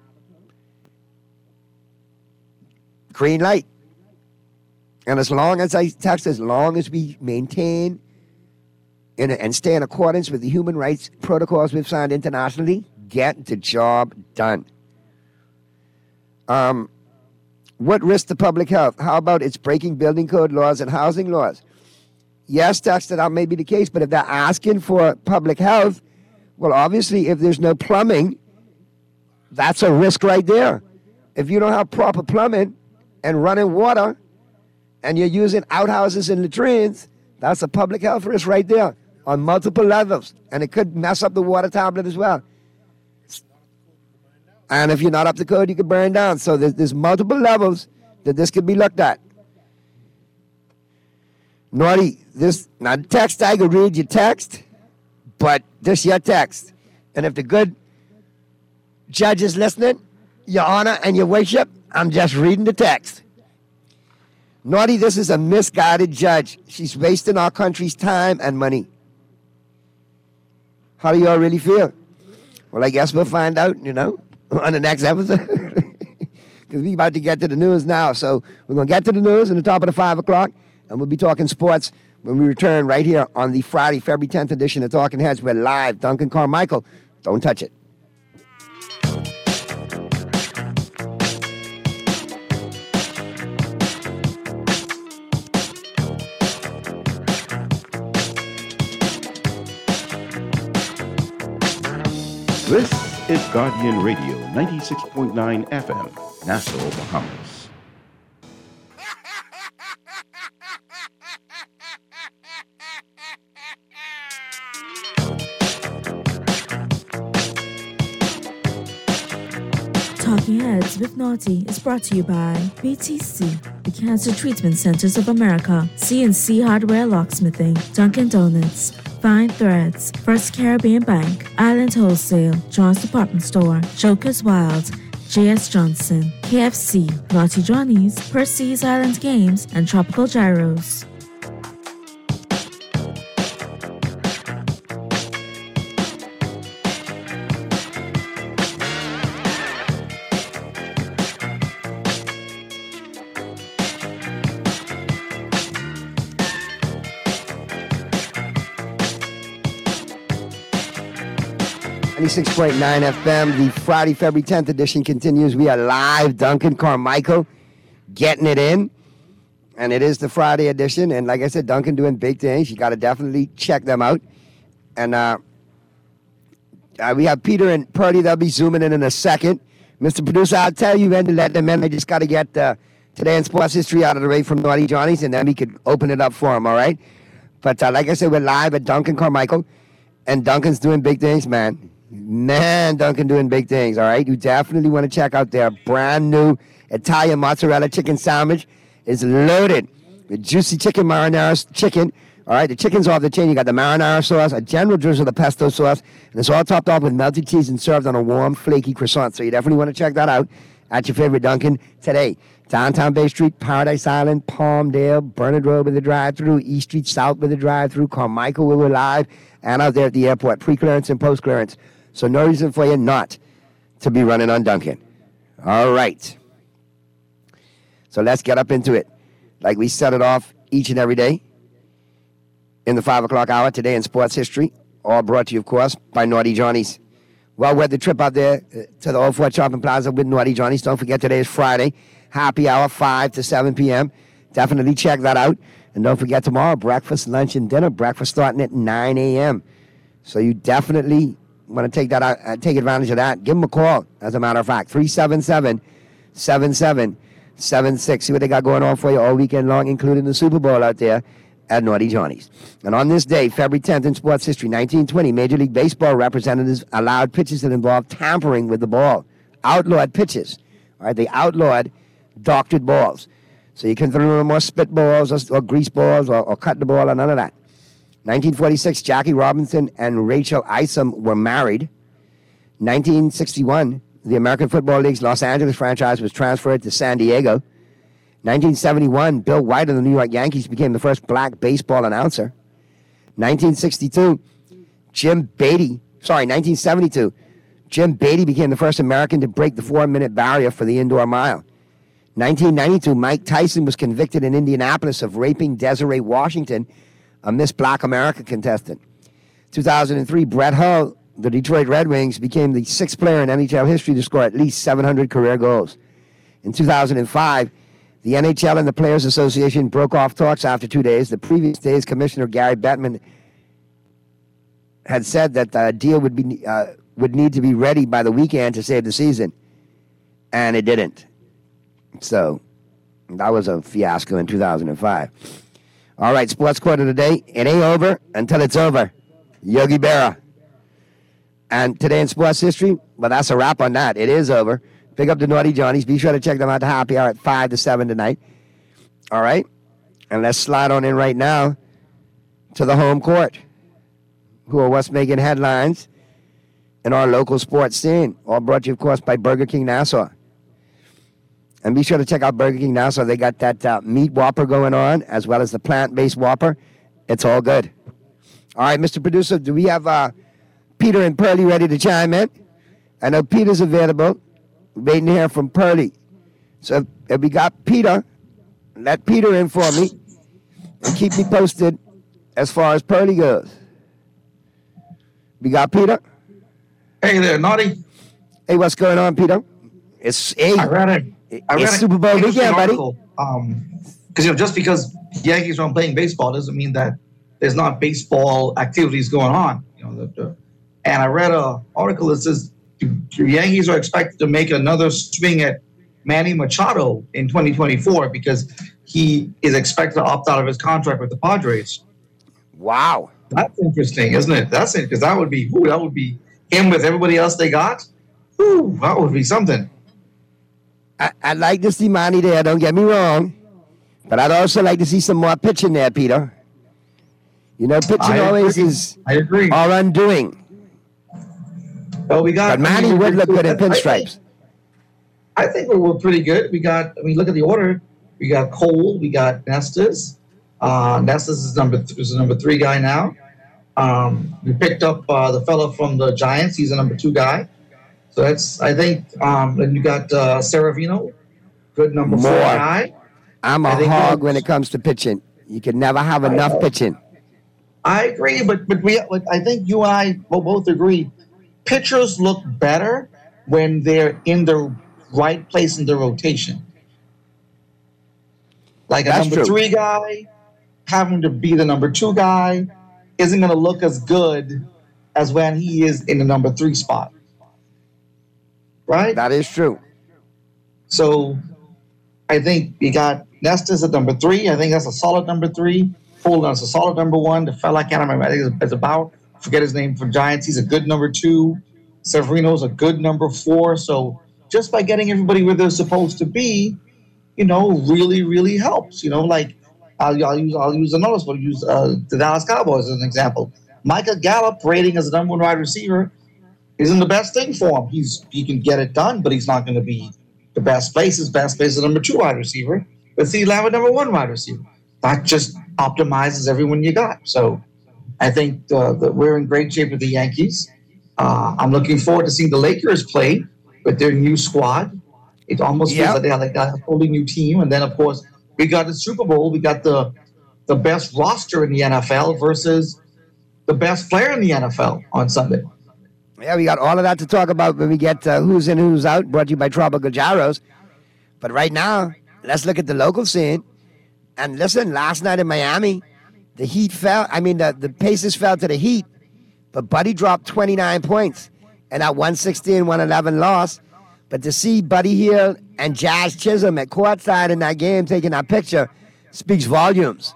green light. And as long as we maintain and stay in accordance with the human rights protocols we've signed internationally, get the job done. What risk to public health? How about it's breaking building code laws and housing laws? Yes, that may be the case, but if they're asking for public health, well, obviously, if there's no plumbing, that's a risk right there. If you don't have proper plumbing and running water, and you're using outhouses and latrines, that's a public health risk right there on multiple levels, and it could mess up the water tablet as well. And if you're not up to code, you could burn down. So there's multiple levels that this could be looked at. Naughty, now the text, I could read your text, but this your text. And if the good judges listening, Your Honor and Your Worship, I'm just reading the text. Naughty, this is a misguided judge. She's wasting our country's time and money. How do you all really feel? Well, I guess we'll find out, on the next episode. Because we're about to get to the news now. So we're going to get to the news in the top of the 5 o'clock, and we'll be talking sports when we return right here on the Friday, February 10th edition of Talking Heads. We're live. Duncan Carmichael. Don't touch it. This is Guardian Radio, 96.9 FM, Nassau, Bahamas. Talking Heads with Naughty is brought to you by BTC, the Cancer Treatment Centers of America, CNC Hardware Locksmithing, Dunkin' Donuts, Fine Threads, First Caribbean Bank, Island Wholesale, John's Department Store, Joker's Wild, J.S. Johnson, KFC, Naughty Johnny's, Percy's Island Games, and Tropical Gyros. 96.9 FM. The Friday, February 10th edition continues. We are live. Duncan Carmichael getting it in. And it is the Friday edition. And like I said, Duncan doing big things. You got to definitely check them out. And we have Peter and Purdy. They'll be zooming in a second. Mr. Producer, I'll tell you when to let them in. I just got to get today in sports history out of the way from Naughty Johnny's, and then we could open it up for them, all right? But like I said, we're live at Duncan Carmichael. And Duncan's doing big things, man. Duncan doing big things, all right? You definitely want to check out their brand new Italian mozzarella chicken sandwich. It's loaded with juicy chicken marinara chicken. All right, the chicken's off the chain. You got the marinara sauce, a general drizzle of pesto sauce, and it's all topped off with melted cheese and served on a warm, flaky croissant. So you definitely want to check that out at your favorite Duncan today. Downtown Bay Street, Paradise Island, Palmdale, Bernard Road with a drive-through, East Street South with a drive-through, Carmichael where we're live, and out there at the airport, pre-clearance and post-clearance. So no reason for you not to be running on Duncan. All right. So let's get up into it. Like we set it off each and every day in the 5 o'clock hour today in sports history, all brought to you, of course, by Naughty Johnny's. Well, we're the trip out there to the Old Fort Shopping Plaza with Naughty Johnny's. Don't forget, today is Friday, happy hour, 5 to 7 p.m. Definitely check that out. And don't forget, tomorrow, breakfast, lunch, and dinner. Breakfast starting at 9 a.m. So you definitely want to take that out, take advantage of that. Give them a call, as a matter of fact, 377-7776. See what they got going on for you all weekend long, including the Super Bowl out there at Naughty Johnny's. And on this day, February 10th in sports history, 1920, Major League Baseball representatives allowed pitches that involved tampering with the ball. Outlawed pitches. All right, they outlawed doctored balls. So you can throw no more spit balls or grease balls or cut the ball or none of that. 1946, Jackie Robinson and Rachel Isom were married. 1961, the American Football League's Los Angeles franchise was transferred to San Diego. 1971, Bill White of the New York Yankees became the first black baseball announcer. 1972, 1972, Jim Beatty became the first American to break the 4-minute barrier for the indoor mile. 1992, Mike Tyson was convicted in Indianapolis of raping Desiree Washington, a Miss Black America contestant. 2003, Brett Hull, the Detroit Red Wings, became the 6th player in NHL history to score at least 700 career goals. In 2005, the NHL and the Players Association broke off talks after 2 days. The previous day's Commissioner Gary Bettman had said that the deal would need to be ready by the weekend to save the season, and it didn't. So that was a fiasco in 2005. All right, sports quote of the day. It ain't over until it's over. Yogi Berra. And today in sports history, well, that's a wrap on that. It is over. Pick up the Naughty Johnny's. Be sure to check them out, the happy hour at 5 to 7 tonight. All right? And let's slide on in right now to the home court, who are what's making headlines in our local sports scene. All brought to you, of course, by Burger King Nassau. And be sure to check out Burger King Nassau. They got that meat Whopper going on, as well as the plant-based Whopper. It's all good. All right, Mr. Producer, do we have Peter and Pearlie ready to chime in? I know Peter's available. Waiting to hear from Pearlie. So if we got Peter, let Peter in for me and keep me posted as far as Pearlie goes. We got Peter? Hey there, Naughty. Hey, what's going on, Peter? It's Super Bowl weekend, buddy. Because just because Yankees aren't playing baseball doesn't mean that there's not baseball activities going on. And I read an article that says the Yankees are expected to make another swing at Manny Machado in 2024 because he is expected to opt out of his contract with the Padres. Wow, that's interesting, isn't it? That's it, because that would be him with everybody else they got. Ooh, that would be something. I'd like to see Manny there, don't get me wrong. But I'd also like to see some more pitching there, Peter. Pitching always is our undoing. Well, but Manny would look good in pinstripes. I think we're pretty good. Look at the order. We got Cole, we got Nestes. Nestes is the number 3 guy now. We picked up the fella from the Giants. He's a number 2 guy. So I think, then you got Severino, good number 4 guy. I'm a hog when it comes to pitching. You can never have enough pitching. I agree, but I think you and I will both agree. Pitchers look better when they're in the right place in the rotation. Like a number 3 guy having to be the number 2 guy isn't going to look as good as when he is in the number 3 spot. Right? That is true. So I think you got Nestes at number 3. I think that's a solid number 3. Fulton is a solid number 1. The fella I can't remember. I think it's about, forget his name, for Giants. He's a good number 2. Severino's a good number 4. So just by getting everybody where they're supposed to be, really, really helps. I'll use another one. Use the Dallas Cowboys as an example. Michael Gallup rating as the number 1 wide receiver isn't the best thing for him. He can get it done, but he's not going to be the best place. His best place is the number 2 wide receiver. But see, have a number 1 wide receiver. That just optimizes everyone you got. So I think we're in great shape with the Yankees. I'm looking forward to seeing the Lakers play with their new squad. It almost feels like they have a totally new team. And then, of course, we got the Super Bowl. We got the best roster in the NFL versus the best player in the NFL on Sunday. Yeah, we got all of that to talk about when we get who's in, who's out, brought to you by Tropical Gyros. But right now, let's look at the local scene. And listen, last night in Miami, the Heat fell. The Pacers fell to the Heat, but Buddy dropped 29 points in that 116-111 loss. But to see Buddy Hield and Jazz Chisholm at courtside in that game taking that picture speaks volumes.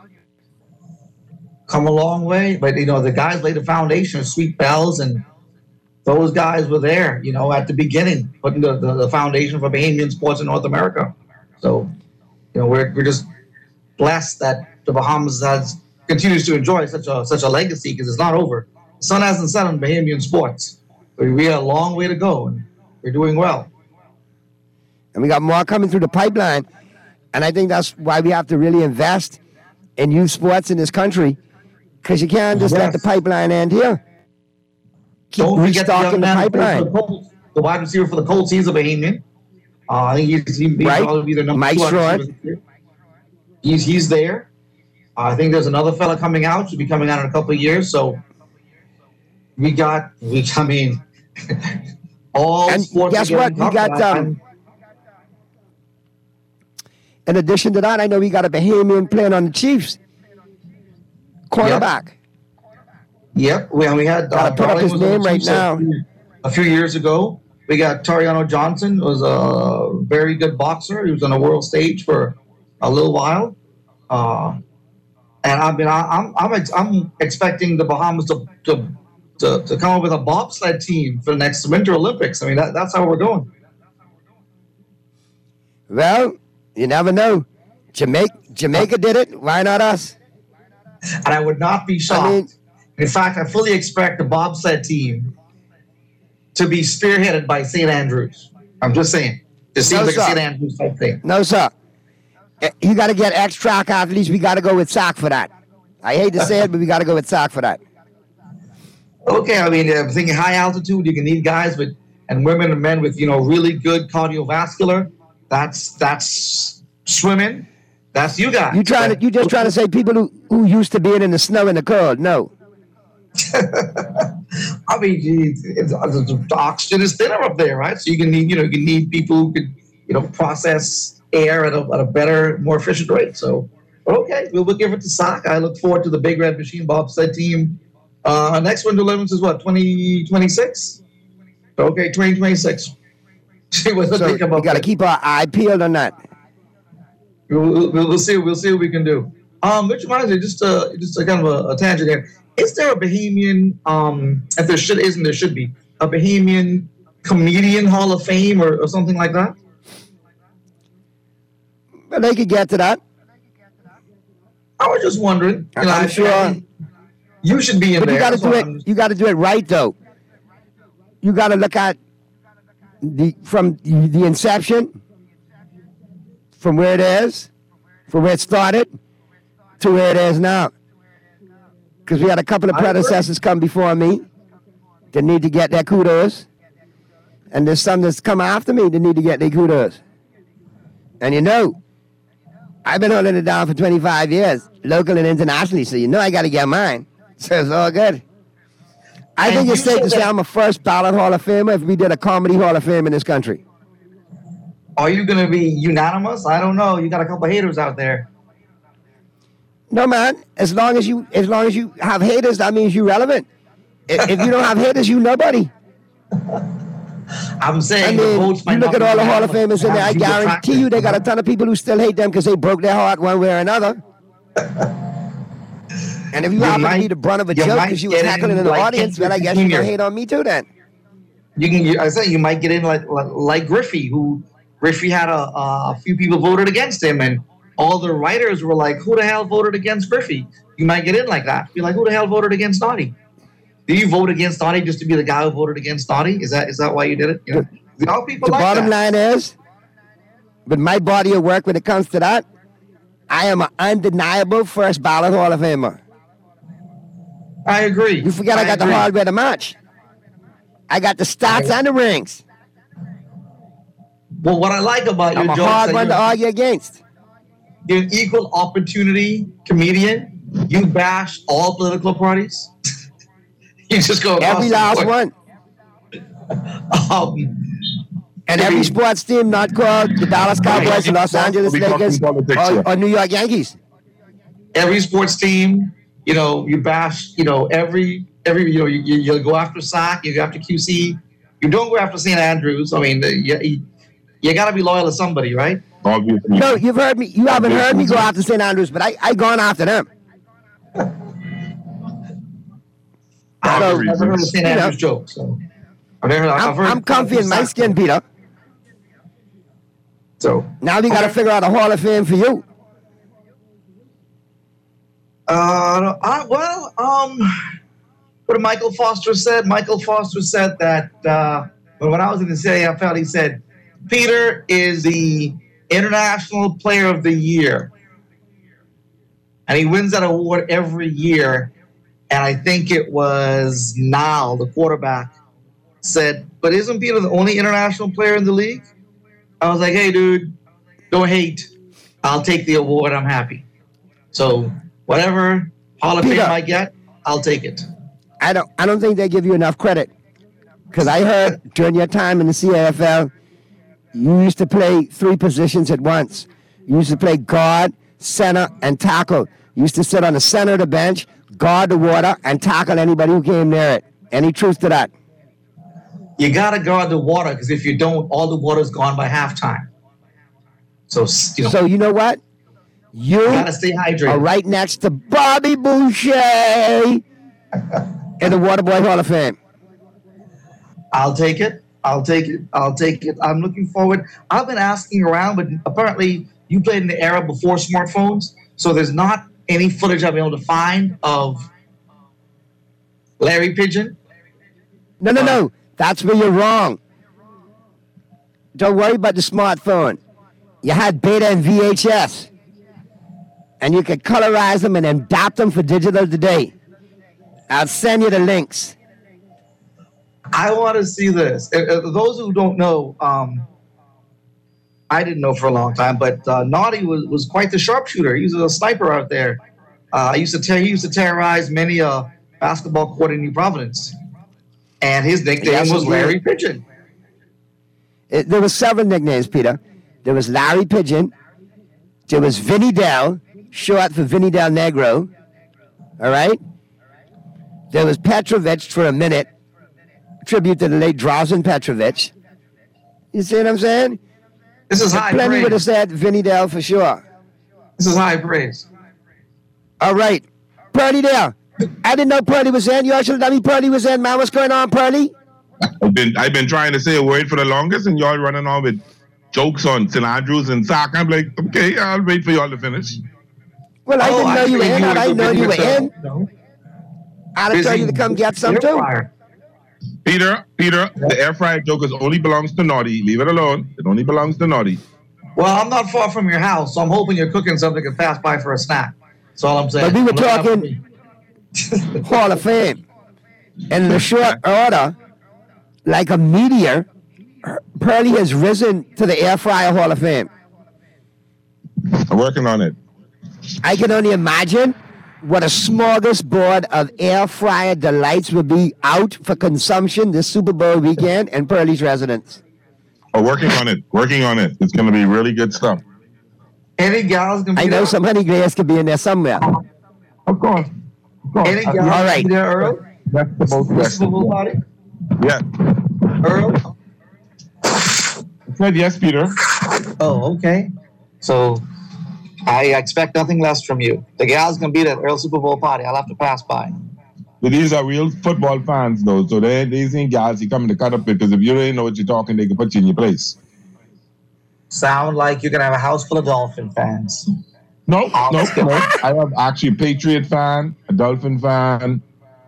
Come a long way, but the guys laid the foundation. Sweet Bells and those guys were there, at the beginning, putting the foundation for Bahamian sports in North America. So, we're just blessed that the Bahamas continues to enjoy such a legacy because it's not over. The sun hasn't set on Bahamian sports. We have a long way to go, and we're doing well. And we got more coming through the pipeline, and I think that's why we have to really invest in youth sports in this country, because you can't just let the pipeline end here. Don't forget the pipeline. The wide receiver for the Colts, he's a Bahamian. I think he's probably their number Mike 2 Strawn. He's there. I think there's another fella coming out. Should be coming out in a couple of years. So all and sports. Guess what? We got. In addition to that, I know we got a Bahamian playing on the Chiefs. Cornerback. Yep. We had. Gotta put up his name right now. A few years ago, we got Tariano Johnson, who was a very good boxer. He was on the world stage for a little while. And I'm expecting the Bahamas to come up with a bobsled team for the next Winter Olympics. That's how we're going. Well, you never know. Jamaica did it. Why not us? And I would not be shocked. In fact, I fully expect the bobsled team to be spearheaded by St. Andrews. I'm just saying. It seems No, like a sir. St. Andrews type thing. No, sir. You got to get ex-track athletes. We got to go with SAC for that. I hate to say it, but we got to go with SAC for that. Okay, I mean, I'm thinking high altitude, you can need guys with, and women and men with, really good cardiovascular. That's swimming. That's you guys. You just trying to say people who used to being in the snow and the cold? No. I mean, geez, the oxygen is thinner up there, right? So you can need people who could, process air at a better, more efficient rate. So, okay, we'll give it to SAC. I look forward to the Big Red Machine bobsled team. Next Winter Olympics is what, 2026? Okay, 2026. See what they think about. We got to keep our eye peeled on that. We'll see. We'll see what we can do. Which reminds me, just a kind of a tangent here. Is there a Bahamian? If there isn't, there should be a Bahamian comedian Hall of Fame or something like that. But they could get to that. I was just wondering. I'm sure. You should be in but there. You got to do it. You got to do it right, though. You got to look at from the inception, from where it is, from where it started, to where it is now. Because we had a couple of predecessors come before me that need to get their kudos, and there's some that's come after me that need to get their kudos. And I've been holding it down for 25 years, local and internationally, so I got to get mine. So it's all good. I think it's safe to say I'm a first ballot Hall of Famer if we did a comedy Hall of Fame in this country. Are you going to be unanimous? I don't know. You got a couple of haters out there. No, man. As long as you have haters, that means you're relevant. If you don't have haters, you nobody. I'm saying you look at all the Hall of Famers in there, I guarantee you they got a ton of people who still hate them because they broke their heart one way or another. And if you happen to be the brunt of a joke because you was heckling in the audience, well, I guess you're going to hate on me too then. I say you might get in like Griffey, who Griffey had a few people voted against him, and all the writers were like, who the hell voted against Griffey? You might get in like that. Be like, who the hell voted against Naughty? Did you vote against Naughty just to be the guy who voted against Naughty? Is that why you did it? The bottom line is, with my body of work when it comes to that, I am an undeniable first ballot Hall of Famer. I agree. You forget I got the hardware to match. I got the stats and the rings. Well, what I like about your I'm jokes, a hard one to argue against. You're an equal opportunity comedian. You bash all political parties. You just go every last one. And every sports team not called the Dallas Cowboys, the Los Angeles Lakers, or New York Yankees. Every sports team, you bash, every you go after SAC, you go after QC. You don't go after St. Andrews. I mean, you got to be loyal to somebody, right? Obviously. No, you've heard me. You haven't heard me go after St. Andrews, but I gone after them. I've never heard a St. Andrews joke, so I'm comfy in my skin, Peter. So now we got to figure out a Hall of Fame for you. What Michael Foster said. Michael Foster said that when I was in the CAFL, he said Peter is the International Player of the Year, and he wins that award every year. And I think it was Nal, the quarterback, said, "But isn't Peter the only international player in the league?" I was like, "Hey, dude, don't hate. I'll take the award. I'm happy." So whatever Hall of Fame I get, I'll take it. I don't think they give you enough credit, because I heard during your time in the CAFL, you used to play 3 positions at once. You used to play guard, center, and tackle. You used to sit on the center of the bench, guard the water, and tackle anybody who came near it. Any truth to that? You got to guard the water, because if you don't, all the water's gone by halftime. So you know what? You got to stay hydrated. Are right next to Bobby Boucher in the Waterboy Hall of Fame. I'll take it. I'm looking forward. I've been asking around, but apparently you played in the era before smartphones, so there's not any footage I've been able to find of Larry Pigeon. No. That's where you're wrong. Don't worry about the smartphone. You had beta and VHS. And you can colorize them and adapt them for digital today. I'll send you the links. I want to see this. Those who don't know, I didn't know for a long time, but Naughty was quite the sharpshooter. He was a sniper out there. He used to terrorize many a basketball court in New Providence. And his nickname was Larry Pigeon. There were several nicknames, Peter. There was Larry Pigeon. There was Vinny Del, short for Vinny Del Negro. All right? There was Petrovich for a minute. Tribute to the late Drazen Petrovich. You see what I'm saying? This is high Plenty praise. would have said Vinny Del for sure. This is high praise. All right. Purdy there. I didn't know Purdy was in. You all should have told me Purdy was in, man. What's going on, Purdy? I've been trying to say a word for the longest, and y'all running on with jokes on St. Andrews and Sac. I'm like, okay, I'll wait for y'all to finish. Well, I didn't know you were in. I didn't know you were in. No. I'd have told you to come get some too. Peter, the air fryer jokers only belongs to Naughty. Leave it alone. It only belongs to Naughty. Well, I'm not far from your house, so I'm hoping you're cooking something to pass by for a snack. That's all I'm saying. But we were talking Hall of Fame. And in a short order, like a meteor, Pearly has risen to the Air Fryer Hall of Fame. I'm working on it. I can only imagine what a smorgasbord of air fryer delights will be out for consumption this Super Bowl weekend in Pearly's residence. Oh, working on it. It's going to be really good stuff. Any gals can be I know some honey glaze could be in there somewhere. Of course. Any gals All right. can be there, Earl? That's the most Super Bowl party? Yeah. Earl? I said yes, Peter. Oh, okay. So I expect nothing less from you. The gals can be at Earl Super Bowl party. I'll have to pass by. But these are real football fans, though. So these ain't guys you coming to cut up because if you really know what you're talking, they can put you in your place. Sound like you're going to have a house full of Dolphin fans. No. I have actually a Patriot fan, a Dolphin fan.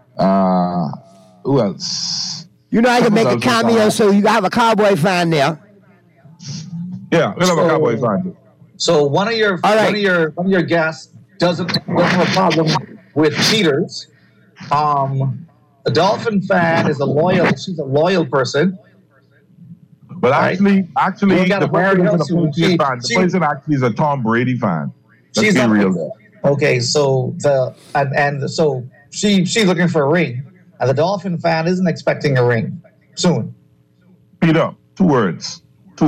Who else? You know I can make a cameo so you have a Cowboy fan there. Yeah, we'll have a Cowboy fan. So one of your guests doesn't have a problem with cheaters. A Dolphin fan is she's a loyal person. But actually, You got the a Barry person is Hilton. a Patriot fan. The person actually is a Tom Brady fan. Let's She's be not real there. Okay, so so she's looking for a ring, and the Dolphin fan isn't expecting a ring soon. Peter, two words. 2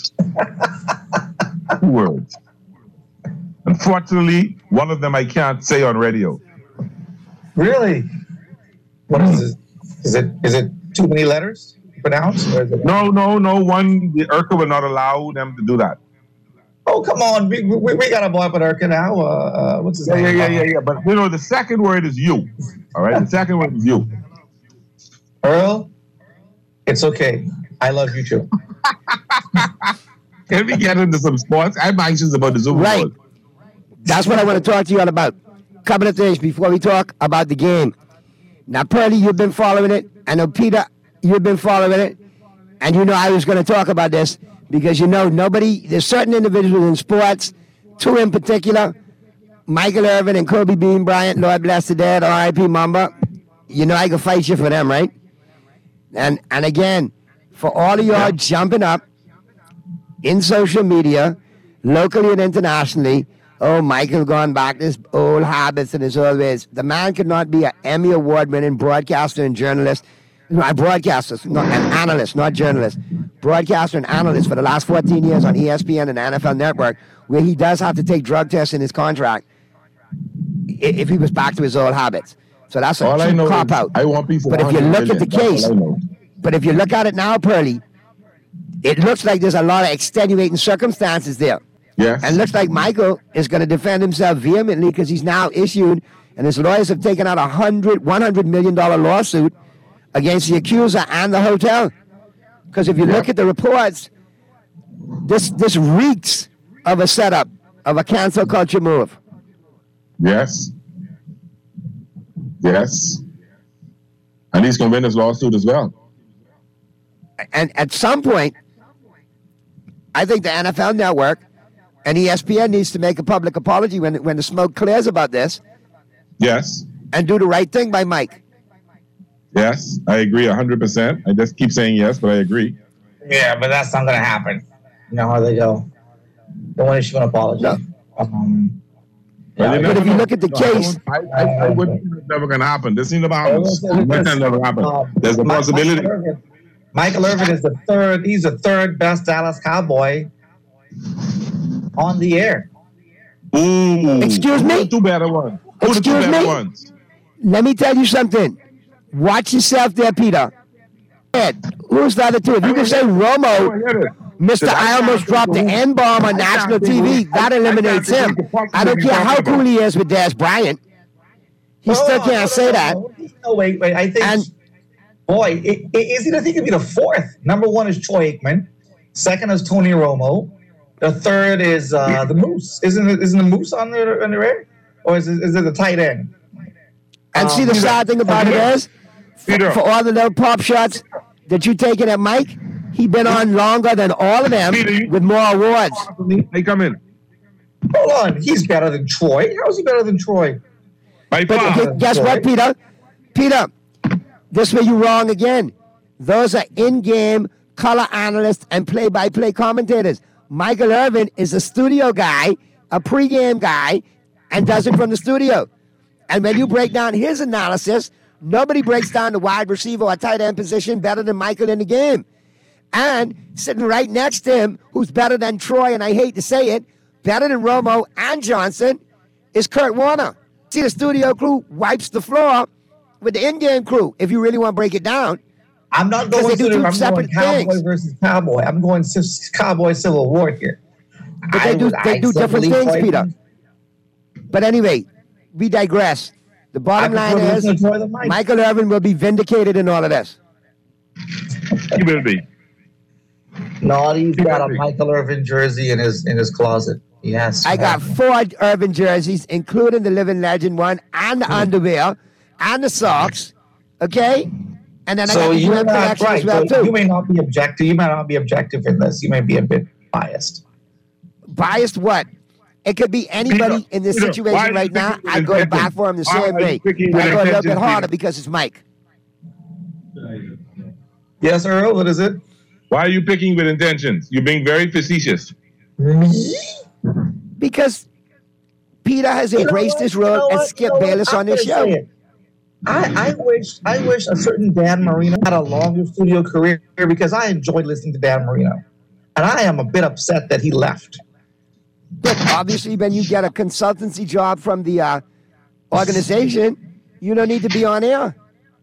words. Unfortunately, one of them I can't say on radio. Really? What is it? Is it too many letters to pronounce? Or is it... No. One, the IRCA will not allow them to do that. Oh, come on. We got a boy up at IRCA now. What's his name? Yeah. But, the second word is you. All right? The second word is you. Earl, it's okay. I love you too. Can we get into some sports? I'm anxious about the Super Bowl. Right. That's what I want to talk to you all about. Couple of things before we talk about the game. Now, Pearly, you've been following it. I know, Peter, you've been following it. And you know I was going to talk about this because there's certain individuals in sports, 2 in particular, Michael Irvin and Kobe Bean Bryant, Lord bless the dead, R.I.P. Mamba. You know I can fight you for them, right? And again, for all of y'all jumping up in social media, locally and internationally, oh, Michael gone back to his old habits and his old ways. The man could not be an Emmy Award-winning broadcaster and journalist. No, broadcaster, not an analyst, not journalist. Broadcaster and analyst for the last 14 years on ESPN and NFL Network, where he does have to take drug tests in his contract if he was back to his old habits. So that's a cop-out. I want people. But if you look at the case, but if you look at it now, Pearly, it looks like there's a lot of extenuating circumstances there. Yes. And it looks like Michael is going to defend himself vehemently because he's now issued, and his lawyers have taken out $100 million lawsuit against the accuser and the hotel. Because if you look at the reports, this reeks of a setup, of a cancel culture move. Yes. And he's going to win his lawsuit as well. And at some point, I think the NFL Network and ESPN needs to make a public apology when the smoke clears about this. Yes. And do the right thing by Mike. Yes, I agree 100%. I just keep saying yes, but I agree. Yeah, but that's not going to happen. You know how they go. Don't want to issue an apology. No. But if you look at the case, I wouldn't think it's never going to happen. This ain't about that never happen. There's a possibility. Michael Irvin is the third. He's the third best Dallas Cowboy on the air. Ooh. Excuse me? Two better ones. Excuse me? Ones? Let me tell you something. Watch yourself there, Peter. Who's the other two? If you can say Romo, Mr. I almost dropped the N-bomb on national TV, that eliminates him. I don't care how cool he is with Dez Bryant. He still can't say that. No, wait. I think, is he? I think he could be the fourth. Number one is Troy Aikman. Second is Tony Romo. The third is the Moose. Isn't the Moose on the air? Or is it the tight end? And see, the sad thing about it is, for all the little pop shots that you taking at Mike, he been on longer than all of them with more awards. Hey, come in. Hold on. He's better than Troy. How is he better than Troy? But guess what, Peter? Peter, this way you're wrong again. Those are in-game color analysts and play-by-play commentators. Michael Irvin is a studio guy, a pregame guy, and does it from the studio. And when you break down his analysis, nobody breaks down the wide receiver or tight end position better than Michael in the game. And sitting right next to him, who's better than Troy, and I hate to say it, better than Romo and Johnson, is Kurt Warner. See, the studio crew wipes the floor with the in-game crew, if you really want to break it down. I'm not going to I'm going Cowboy versus Cowboy. I'm going Cowboy Civil War here. But they do different things, Peter. But anyway, we digress. The bottom line is Michael Irvin will be vindicated in all of this. He will be. Naughty's got a Michael Irvin jersey in his closet. Yes. I got 4 Irvin jerseys, including the Living Legend one, and the underwear, and the socks. Okay? And then I got the UM collection as well, too. You may not be objective. You might not be objective in this. You may be a bit biased. Biased what? It could be anybody in this situation right now. I go back for him the same way. But I go a little bit harder because it's Mike. Yes, Earl, what is it? Why are you picking with intentions? You're being very facetious. Because Peter has embraced this role and Skip Bayless on this show. I wish a certain Dan Marino had a longer studio career because I enjoyed listening to Dan Marino. And I am a bit upset that he left. But obviously, when you get a consultancy job from the organization, you don't need to be on air.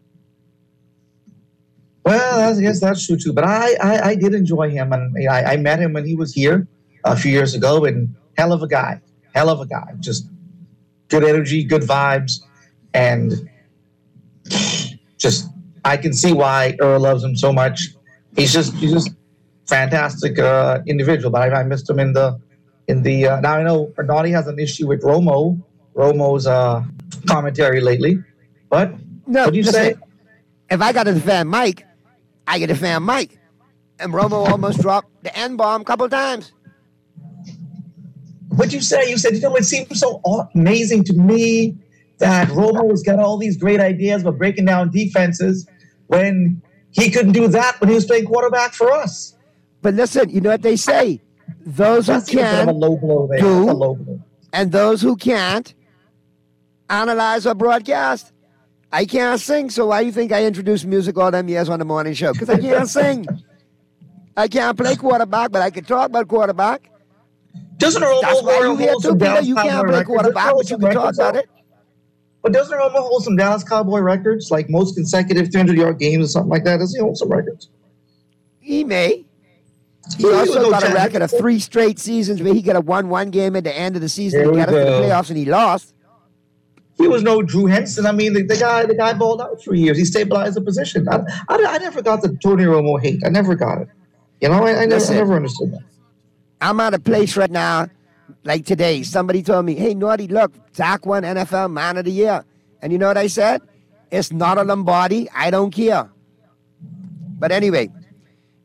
Well, I guess that's true too. But I did enjoy him, and I met him when he was here a few years ago, and hell of a guy, just good energy, good vibes, and just I can see why Earl loves him so much. He's just fantastic individual. But I missed him in the now I know Naughty has an issue with Romo's commentary lately, but no, what do you say? If I got to defend Mike, I can defend Mike. And Romo almost dropped the N-bomb a couple times. What'd you say? You said, it seems so amazing to me that Romo's got all these great ideas about breaking down defenses when he couldn't do that when he was playing quarterback for us. But listen, you know what they say? Those who can do, and those who can't analyze or broadcast. I can't sing, so why do you think I introduced music all them years on the morning show? Because I can't sing. I can't play quarterback, but I can talk about quarterback. Doesn't Romo hold some Dallas You can't play quarterback, but you can talk about it. But doesn't Romo hold some Dallas Cowboy records, like most consecutive 300-yard games or something like that? Doesn't he hold some records? He may. He also got a record of 3 straight seasons where he got a 1-1 game at the end of the season to get us to the playoffs, and he lost. He was no Drew Henson. I mean, the guy balled out for years. He stabilized the position. I never got the Tony Romo hate. I never got it. You know, I never understood that. I'm at a place right now, like today. Somebody told me, hey, Naughty, look, Zach won NFL Man of the Year. And you know what I said? It's not a Lombardi. I don't care. But anyway,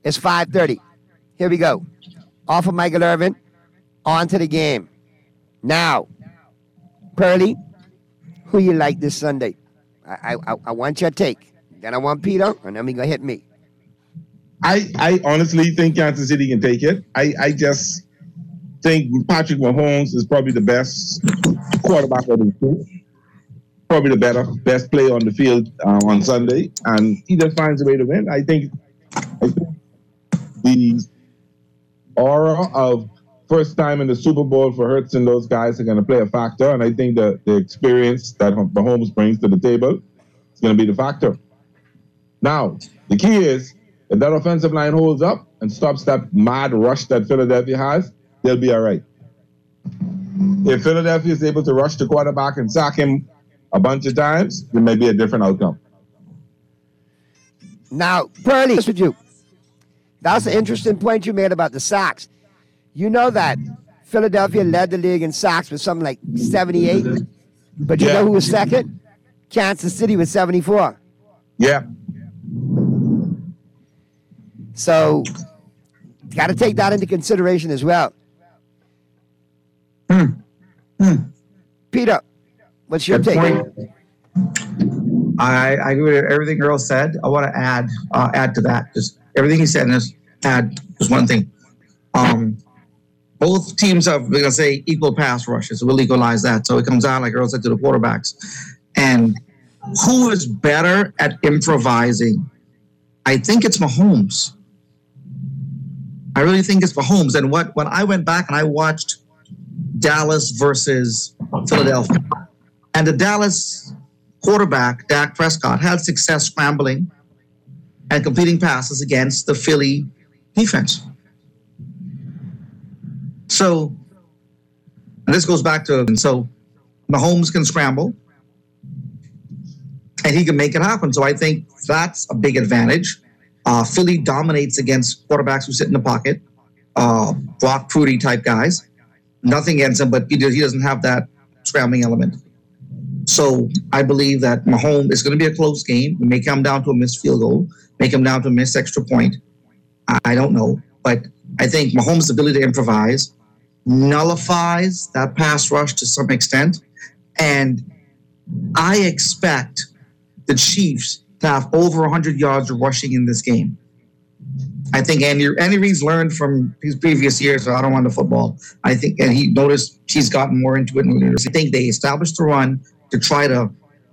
It's 5:30. Here we go. Off of Michael Irvin, on to the game. Now, Pearly, who you like this Sunday? I want your take. Then I want Peter, and then we gonna hit me. I honestly think Kansas City can take it. I just think Patrick Mahomes is probably the best quarterback of the two. Probably the best player on the field on Sunday, and he just finds a way to win. I think the aura of first time in the Super Bowl for Hurts and those guys are going to play a factor, and I think the experience that Mahomes brings to the table is going to be the factor. Now, the key is, if that offensive line holds up and stops that mad rush that Philadelphia has, they'll be all right. If Philadelphia is able to rush the quarterback and sack him a bunch of times, there may be a different outcome. Now, Pearly, with you. That's an interesting point you made about the sacks. You know that Philadelphia led the league in sacks with something like 78. But you know who was second? Kansas City with 74. Yeah. So, got to take that into consideration as well. Peter, what's your take? I agree with everything Earl said. I want to add to that. Just everything he said, and just add just one thing. Both teams have, we're going to say, equal pass rushes. We'll equalize that. So it comes down, like Earl said, to the quarterbacks. And who is better at improvising? I think it's Mahomes. I really think it's Mahomes. And when I went back and I watched Dallas versus Philadelphia, and the Dallas quarterback, Dak Prescott, had success scrambling and completing passes against the Philly defense. So, and this goes back to, and so Mahomes can scramble and he can make it happen. So I think that's a big advantage. Philly dominates against quarterbacks who sit in the pocket, Brock Purdy type guys. Nothing against him, but he doesn't have that scrambling element. So I believe that Mahomes is going to be a close game. It may come down to a missed field goal, may come down to a missed extra point. I don't know. But I think Mahomes' ability to improvise nullifies that pass rush to some extent. And I expect the Chiefs to have over 100 yards of rushing in this game. I think Andy Reid's learned from his previous years around the football. I think, and he noticed he's gotten more into it. I think they established the run to try to,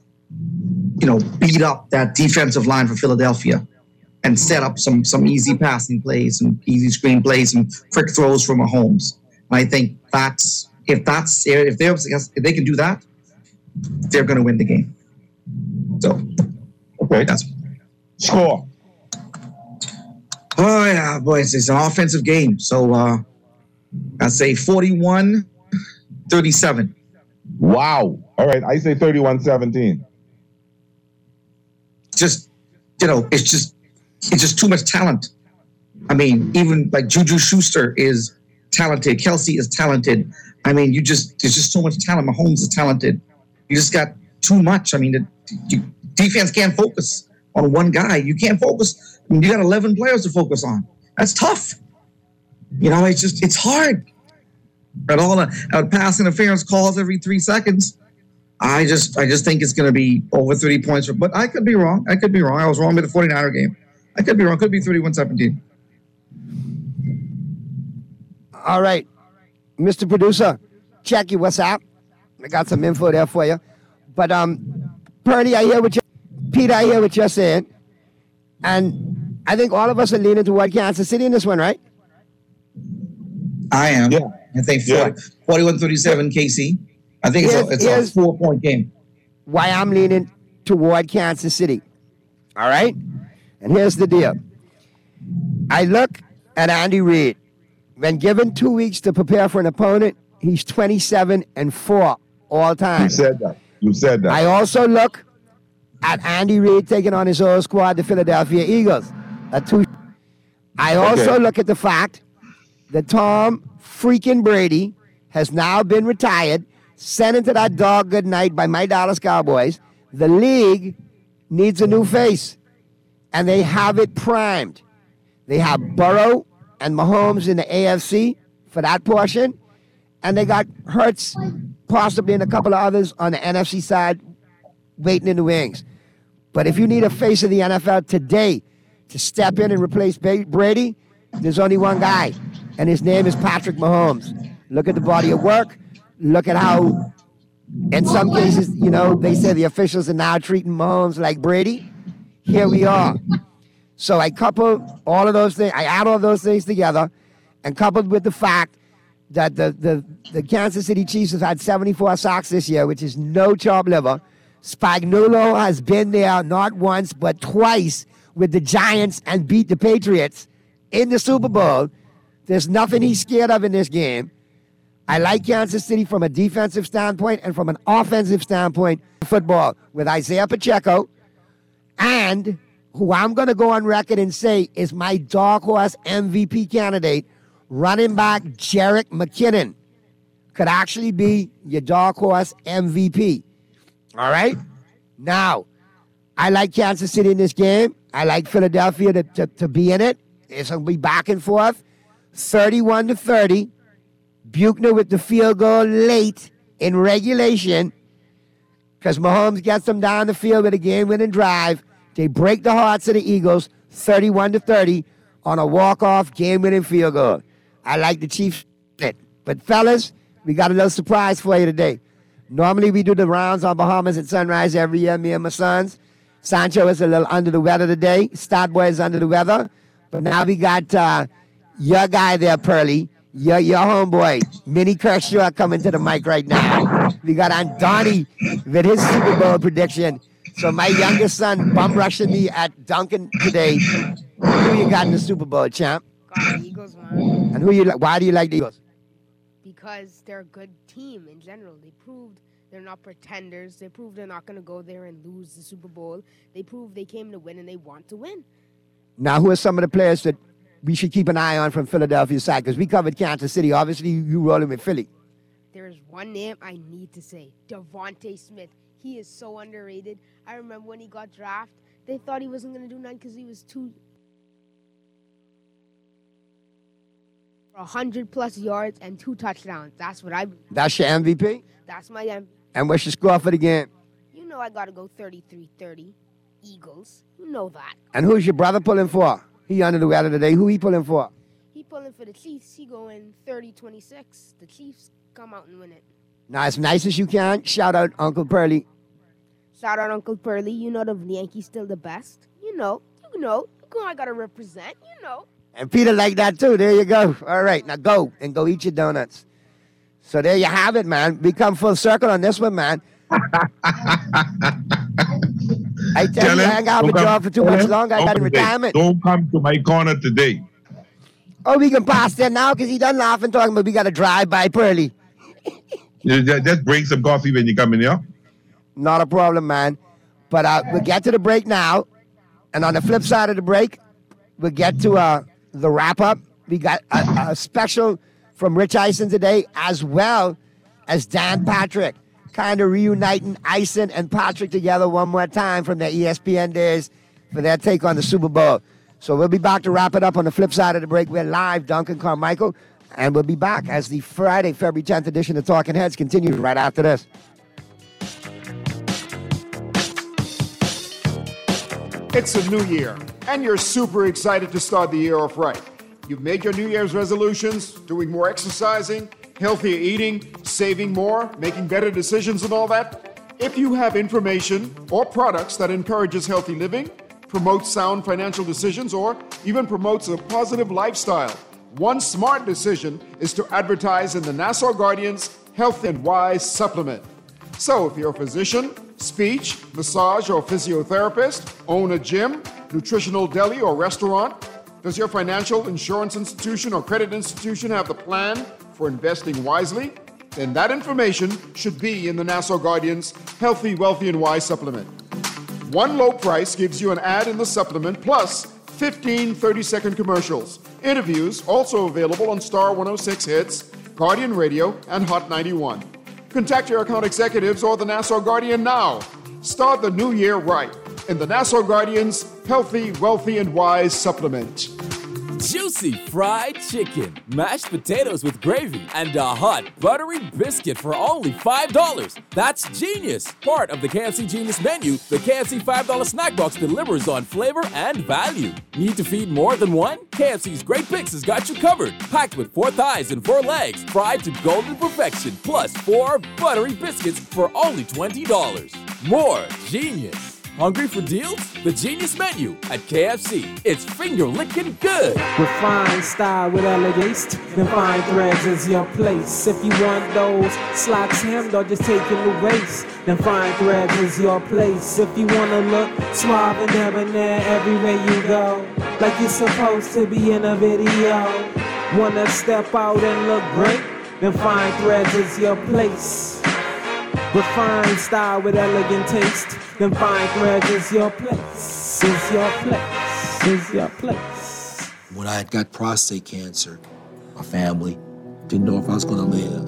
beat up that defensive line for Philadelphia and set up some easy passing plays and easy screen plays and quick throws from Mahomes. And I think if they can do that, they're going to win the game. So, okay, that's score. Oh yeah, boys, it's an offensive game. So I'd say 41-37. Wow. All right, I say 31-17. It's just too much talent. I mean, even like Juju Schuster is talented. Kelsey is talented. I mean, there's just so much talent. Mahomes is talented. You just got too much. I mean, defense can't focus on one guy. You can't focus. I mean, you got 11 players to focus on. That's tough. It's hard. And all the pass interference calls every 3 seconds. I just think it's going to be over 30 points. But I could be wrong. I was wrong with the 49er game. I could be wrong. Could be 31-17. All right. Mr. Producer, check your WhatsApp. I got some info there for you. But Purdy, Peter, I hear what you're saying. And I think all of us are leaning toward Kansas City in this one, right? I am. Yeah. I think 41-37 KC. I think it's a 4-point game. Why I'm leaning toward Kansas City. All right? And here's the deal. I look at Andy Reid. When given 2 weeks to prepare for an opponent, he's 27-4 all time. You said that. I also look at Andy Reid taking on his old squad, the Philadelphia Eagles. I also look at the fact that Tom freaking Brady has now been retired, sent into that dog good night by my Dallas Cowboys. The league needs a new face, and they have it primed. They have Burrow and Mahomes in the AFC for that portion. And they got Hurts, possibly, and a couple of others on the NFC side waiting in the wings. But if you need a face of the NFL today to step in and replace Brady, there's only one guy, and his name is Patrick Mahomes. Look at the body of work. Look at how, in some cases, you know, they say the officials are now treating Mahomes like Brady. Here we are. So I couple all of those things, I add all those things together, and coupled with the fact that the Kansas City Chiefs have had 74 sacks this year, which is no chopped liver. Spagnuolo has been there not once but twice with the Giants and beat the Patriots in the Super Bowl. There's nothing he's scared of in this game. I like Kansas City from a defensive standpoint and from an offensive standpoint football with Isaiah Pacheco, and who I'm going to go on record and say is my dark horse MVP candidate, running back Jerick McKinnon could actually be your dark horse MVP. All right? Now, I like Kansas City in this game. I like Philadelphia to be in it. It's going to be back and forth. 31-30. Buchner with the field goal late in regulation because Mahomes gets them down the field with a game-winning drive. They break the hearts of the Eagles 31-30 on a walk-off game-winning field goal. I like the Chiefs. But, fellas, we got a little surprise for you today. Normally, we do the rounds on Bahamas at sunrise every year, me and my sons. Sancho is a little under the weather today. Starboy is under the weather. But now we got your guy there, Pearly. Your homeboy, Minnie Kershaw, coming to the mic right now. We got Andoni with his Super Bowl prediction. So my youngest son bum rushing me at Duncan today. Who you got in the Super Bowl, champ? Got the Eagles, man. And why do you like the Eagles? Because they're a good team in general. They proved they're not pretenders. They proved they're not going to go there and lose the Super Bowl. They proved they came to win and they want to win. Now, who are some of the players that we should keep an eye on from Philadelphia's side? Because we covered Kansas City. Obviously, you rolling with Philly. There's one name I need to say. Devontae Smith. He is so underrated. I remember when he got drafted, they thought he wasn't going to do nothing because he was too... 100-plus yards and 2 touchdowns. That's what I... That's your MVP? That's my MVP. And what's your score for the game? You know I got to go 33-30. Eagles. You know that. And who's your brother pulling for? He under the weather today. Who he pulling for? He pulling for the Chiefs. He going 30-26. The Chiefs come out and win it. Now, as nice as you can, shout out Uncle Pearly. Shout out Uncle Pearly. You know the Yankees still the best. You know. I got to represent. You know. And Peter like that too. There you go. All right, now go and go eat your donuts. So there you have it, man. We come full circle on this one, man. I tell you, I hang out with y'all for too much longer. I got in retirement. Don't come to my corner today. Oh, we can pass there now because he done laughing talking, but we got to drive by Pearly. Just bring some coffee when you come in here. Not a problem, man. But we'll get to the break now. And on the flip side of the break, we'll get to the wrap-up. We got a special from Rich Eisen today, as well as Dan Patrick, kind of reuniting Eisen and Patrick together one more time from their ESPN days for their take on the Super Bowl. So we'll be back to wrap it up on the flip side of the break. We're live, Duncan Carmichael, and we'll be back as the Friday, February 10th edition of Talking Heads continues right after this. It's a new year, and you're super excited to start the year off right. You've made your New Year's resolutions, doing more exercising, healthier eating, saving more, making better decisions and all that. If you have information or products that encourages healthy living, promotes sound financial decisions, or even promotes a positive lifestyle, one smart decision is to advertise in the Nassau Guardian's Health and Wise supplement. So if you're a physician, speech, massage, or physiotherapist, own a gym, nutritional deli, or restaurant, does your financial, insurance institution, or credit institution have the plan for investing wisely? Then that information should be in the Nassau Guardian's Healthy, Wealthy, and Wise supplement. One low price gives you an ad in the supplement, plus 15 30-second commercials. Interviews also available on Star 106 Hits, Guardian Radio, and Hot 91. Contact your account executives or the Nassau Guardian now. Start the new year right in the Nassau Guardian's Healthy, Wealthy, and Wise supplement. Juicy fried chicken, mashed potatoes with gravy, and a hot buttery biscuit for only $5. That's genius! Part of the KFC Genius menu, the KFC $5 snack box delivers on flavor and value. Need to feed more than one? KFC's Great Picks has got you covered. Packed with 4 thighs and 4 legs, fried to golden perfection, plus 4 buttery biscuits for only $20. More genius! Hungry for deals? The Genius Menu at KFC. It's finger-licking good. Refined style with elegance, then fine threads is your place. If you want those slacks hemmed or just taking the waist, then fine threads is your place. If you want to look suave and debonair everywhere you go, like you're supposed to be in a video. Want to step out and look great? Then fine threads is your place. Refined style with elegant taste, then fine threads is your place, is your place, is your place. When I had got prostate cancer, my family didn't know if I was going to live.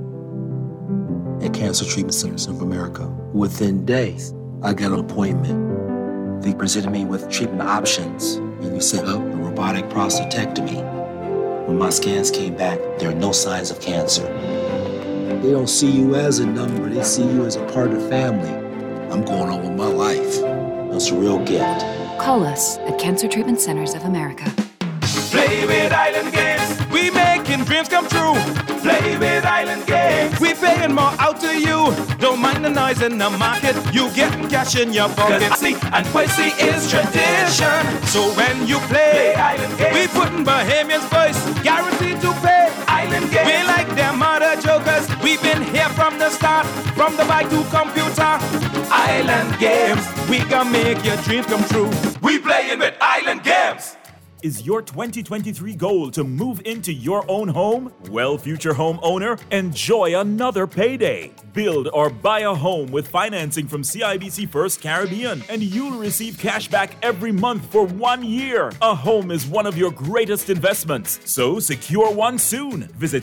At Cancer Treatment Centers of America, within days, I got an appointment. They presented me with treatment options, and we set up a robotic prostatectomy. When my scans came back, there are no signs of cancer. They don't see you as a number, they see you as a part of the family. I'm going on with my life. That's a real gift. Call us at Cancer Treatment Centers of America. Play with Island Games. We making dreams come true. Play with Island Games. We paying more out to you. Don't mind the noise in the market. You getting cash in your pocket. See, and Quincy is tradition. So when you play Island Games, we putting Bahamians first. Guaranteed to pay. Island Games. We like them other jokers. We've been here from the start. From the bike to computer. Island Games. We gonna make your dreams come true. We playing with Island Games. Is your 2023 goal to move into your own home? Well, future homeowner, enjoy another payday. Build or buy a home with financing from CIBC First Caribbean, and you'll receive cash back every month for 1 year. A home is one of your greatest investments, so secure one soon. Visit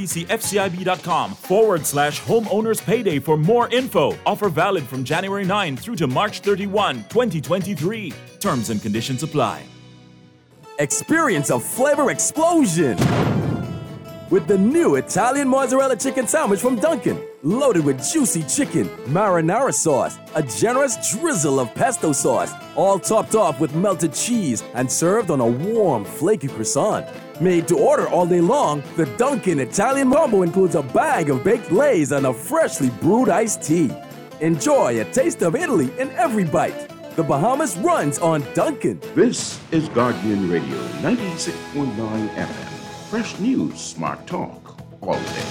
CIBCFCIB.com/homeowners payday for more info. Offer valid from January 9 through to March 31, 2023. Terms and conditions apply. Experience a flavor explosion with the new Italian mozzarella chicken sandwich from Dunkin'. Loaded with juicy chicken, marinara sauce, a generous drizzle of pesto sauce, all topped off with melted cheese and served on a warm, flaky croissant. Made to order all day long, the Dunkin' Italian combo includes a bag of baked lays and a freshly brewed iced tea. Enjoy a taste of Italy in every bite. The Bahamas runs on Dunkin'. This is Guardian Radio 96.9 FM. Fresh news, smart talk, all day.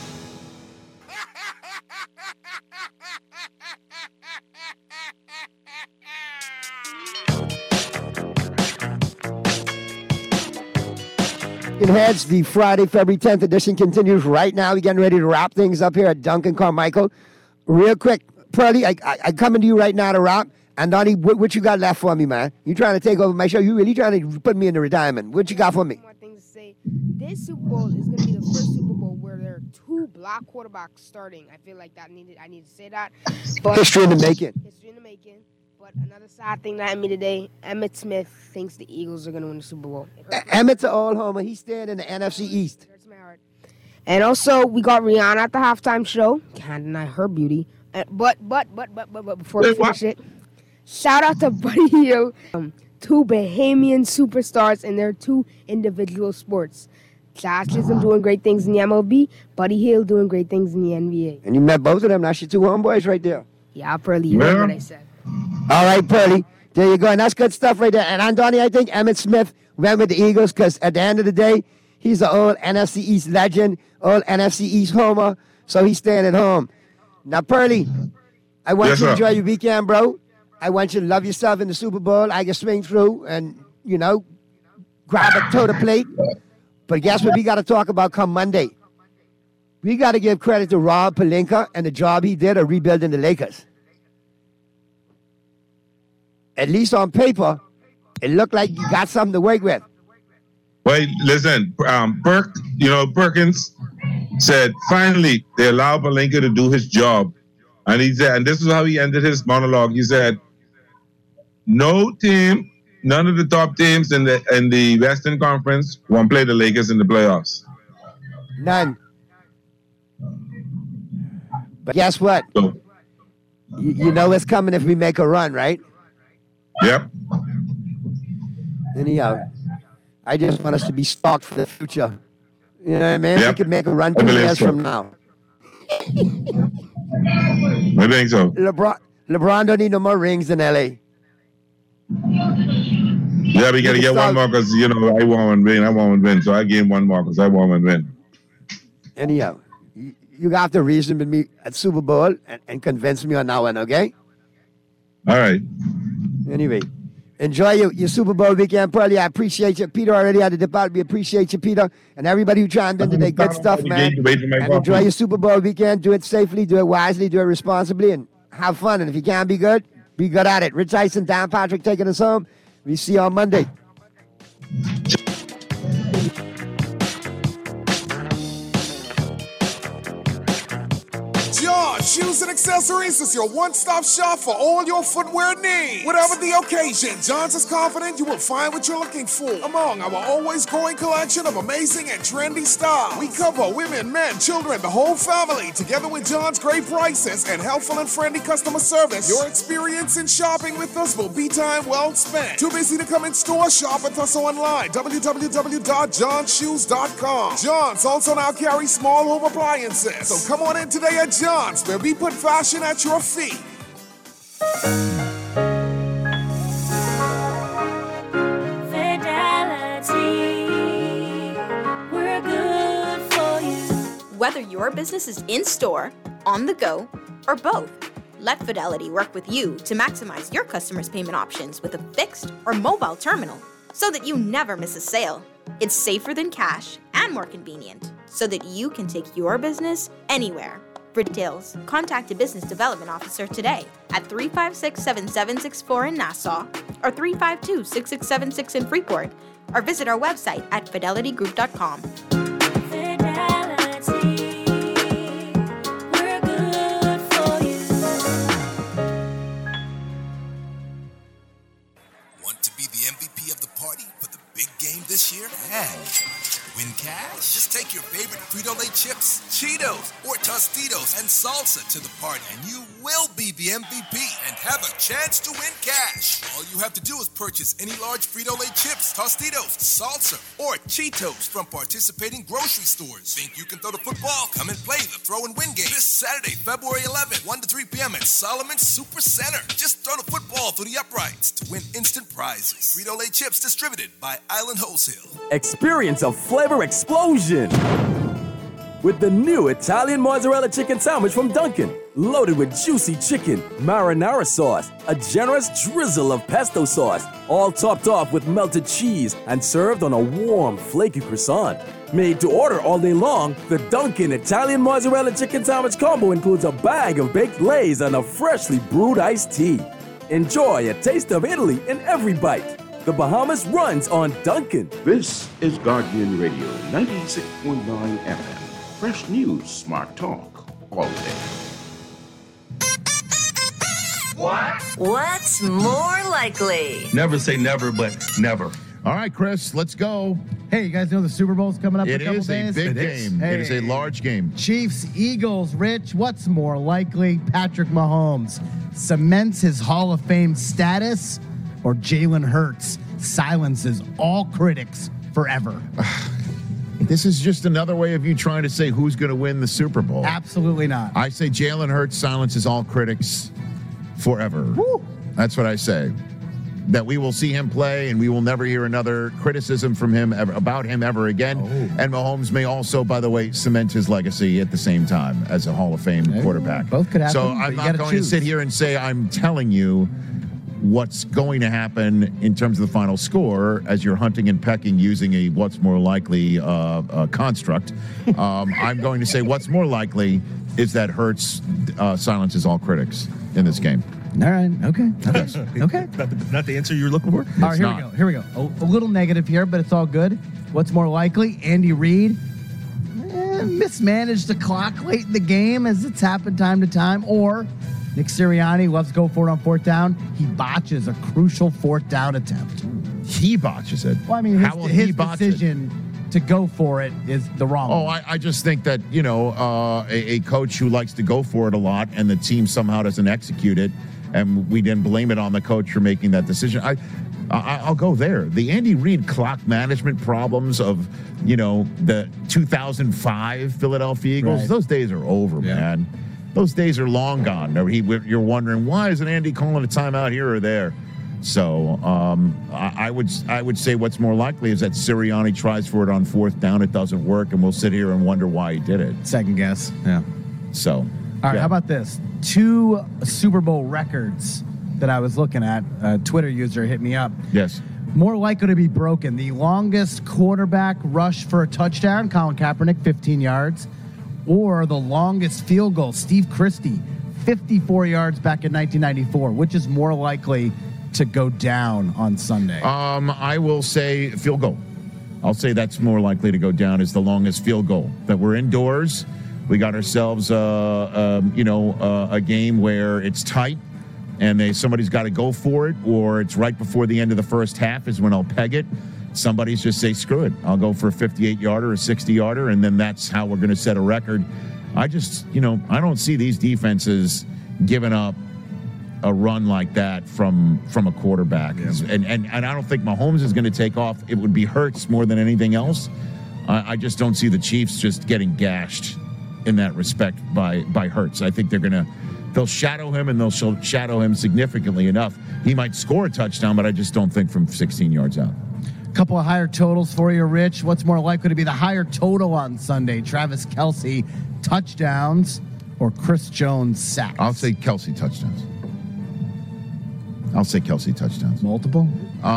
Heads, the Friday, February 10th edition continues right now. We're getting ready to wrap things up here at Duncan Carmichael. Real quick, Pearly, I coming to you right now to wrap. And Donnie, what you got left for me, man? You trying to take over my show? You really trying to put me into retirement? What you got for me? One more thing to say. This Super Bowl is going to be the first Super Bowl where there are 2 black quarterbacks starting. I feel like I need to say that. But History in the making. History in the making. But another sad thing that hit me today, Emmitt Smith thinks the Eagles are going to win the Super Bowl. Emmitt's an old homer. He's staying in the NFC East. It hurts my heart. And also, we got Rihanna at the halftime show. Can't deny her beauty. But before we finish it, shout out to Buddy Hield, 2 Bahamian superstars in their 2 individual sports. Josh Chisholm doing great things in the MLB, Buddy Hield doing great things in the NBA. And you met both of them. That's your 2 homeboys right there. Yeah, Pearly, you heard what I said. All right, Pearly. There you go. And that's good stuff right there. And Andoni, I think Emmitt Smith went with the Eagles because at the end of the day, he's an old NFC East legend, old NFC East homer, so he's staying at home. Now, Pearly, I want you to enjoy your weekend, bro. I want you to love yourself in the Super Bowl. I can swing through and, grab a toe to plate. But guess what we got to talk about come Monday? We got to give credit to Rob Pelinka and the job he did of rebuilding the Lakers. At least on paper, it looked like you got something to work with. Well, listen, Perkins said finally they allowed Pelinka to do his job. And he said, and this is how he ended his monologue. He said, no team, none of the top teams in the Western Conference won't play the Lakers in the playoffs. None. But guess what? So, you know it's coming if we make a run, right? Yep. Anyhow, I just want us to be stocked for the future. You know what I mean? Yep. We could make a run 2 years from now. I think so. LeBron don't need no more rings in LA. Yeah, we got to get one more because, I want to win. So I gave one more because I want to win. Anyhow, you have to reason with me at Super Bowl and convince me on that one, okay? All right. Anyway, enjoy your Super Bowl weekend, Pearly. I appreciate you. Peter already had a debate. We appreciate you, Peter. And everybody who chimed in today. Good stuff, man. And enjoy your Super Bowl weekend. Do it safely, do it wisely, do it responsibly, and have fun. And if you can't be good at it. Rich Eisen, Dan Patrick taking us home. We see you on Monday. John Shoes and Accessories is your one-stop shop for all your footwear needs. Whatever the occasion, John's is confident you will find what you're looking for among our always growing collection of amazing and trendy styles. We cover women, men, children, the whole family. Together with John's great prices and helpful and friendly customer service, your experience in shopping with us will be time well spent. Too busy to come in store? Shop with us online. www.johnshoes.com. John's also now carries small home appliances. So come on in today at John's, where we put fashion at your feet. We're good for you. Whether your business is in store, on the go, or both, let Fidelity work with you to maximize your customers' payment options with a fixed or mobile terminal so that you never miss a sale. It's safer than cash and more convenient so that you can take your business anywhere. For details, contact a business development officer today at 356-7764 in Nassau or 352-6676 in Freeport, or visit our website at fidelitygroup.com. We're good for you. Want to be the MVP of the party for the big game this year? Win cash? Just take your favorite Frito-Lay chips, Cheetos, or Tostitos and salsa to the party, and you will be the MVP and have a chance to win cash. All you have to do is purchase any large Frito-Lay chips, Tostitos, salsa, or Cheetos from participating grocery stores. Think you can throw the football? Come and play the Throw and Win game this Saturday, February 11th, 1 to 3 p.m. at Solomon Super Center. Just throw the football through the uprights to win instant prizes. Frito-Lay chips distributed by Island Wholesale. Experience a flavor explosion with the new Italian mozzarella chicken sandwich from Dunkin', loaded with juicy chicken, marinara sauce, a generous drizzle of pesto sauce, all topped off with melted cheese and served on a warm, flaky croissant. Made to order all day long, the Dunkin' Italian mozzarella chicken sandwich combo includes a bag of baked lays and a freshly brewed iced tea. Enjoy a taste of Italy in every bite. The Bahamas runs on Dunkin'. This is Guardian Radio 96.9 FM. Fresh news, smart talk, all day. What's more likely? Never say never, but never. All right, Chris, let's go. Hey, you guys know the Super Bowl's coming up in a couple days? It is a big game. Hey. It is a large game. Chiefs, Eagles, Rich, what's more likely? Patrick Mahomes cements his Hall of Fame status, or Jalen Hurts silences all critics forever? This is just another way of you trying to say who's going to win the Super Bowl. Absolutely not. I say Jalen Hurts silences all critics forever. Woo. That's what I say. That we will see him play and we will never hear another criticism from him about him ever again. And Mahomes may also, by the way, cement his legacy at the same time as a Hall of Fame quarterback. Both could happen. So I'm not going to sit here and say I'm telling you what's going to happen in terms of the final score as you're hunting and pecking using a what's more likely construct. I'm going to say what's more likely is that Hurts silences all critics in this game. All right. Okay. Okay. Not the answer you're looking for? All right, here we go. A little negative here, but it's all good. What's more likely? Andy Reid mismanaged the clock late in the game, as it's happened time to time, or Nick Sirianni loves to go for it on fourth down. He botches a crucial fourth down attempt. He botches it. Well, I mean, How will he his botch decision to go for it is the wrong one. I just think that, a coach who likes to go for it a lot and the team somehow doesn't execute it, and we didn't blame it on the coach for making that decision. I'll go there. The Andy Reid clock management problems of, the 2005 Philadelphia Eagles, Right. those days are over, man. Those days are long gone. You're wondering, why isn't Andy calling a timeout here or there? So I would say what's more likely is that Sirianni tries for it on fourth down, it doesn't work, and we'll sit here and wonder why he did it. Second guess, yeah. So, all right, how about this? 2 Super Bowl records that I was looking at. A Twitter user hit me up. Yes. More likely to be broken. The longest quarterback rush for a touchdown, Colin Kaepernick, 15 yards, or the longest field goal, Steve Christie, 54 yards back in 1994. Which is more likely to go down on Sunday? I will say field goal. I'll say that's more likely to go down as the longest field goal. That we're indoors. We got ourselves, a game where it's tight and somebody's got to go for it, or it's right before the end of the first half is when I'll peg it. Somebody's just say, screw it. I'll go for a 58-yarder, a 60-yarder, and then that's how we're going to set a record. I just, I don't see these defenses giving up a run like that from a quarterback. Yeah. And I don't think Mahomes is going to take off. It would be Hurts more than anything else. I just don't see the Chiefs just getting gashed in that respect by Hurts. I think they'll shadow him, and they'll shadow him significantly enough. He might score a touchdown, but I just don't think from 16 yards out. Couple of higher totals for you, Rich. What's more likely to be the higher total on Sunday? Travis Kelce touchdowns or Chris Jones sacks? I'll say Kelce touchdowns. Multiple?